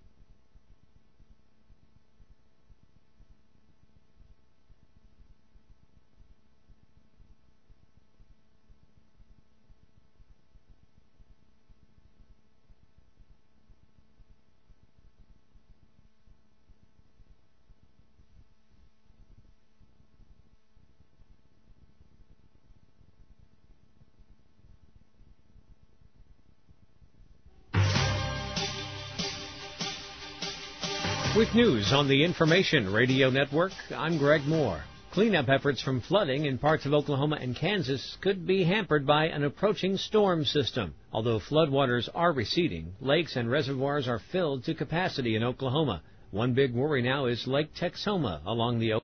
With news on the Information Radio Network, I'm Greg Moore. Cleanup efforts from flooding in parts of Oklahoma and Kansas could be hampered by an approaching storm system. Although floodwaters are receding, lakes and reservoirs are filled to capacity in Oklahoma. One big worry now is Lake Texoma along the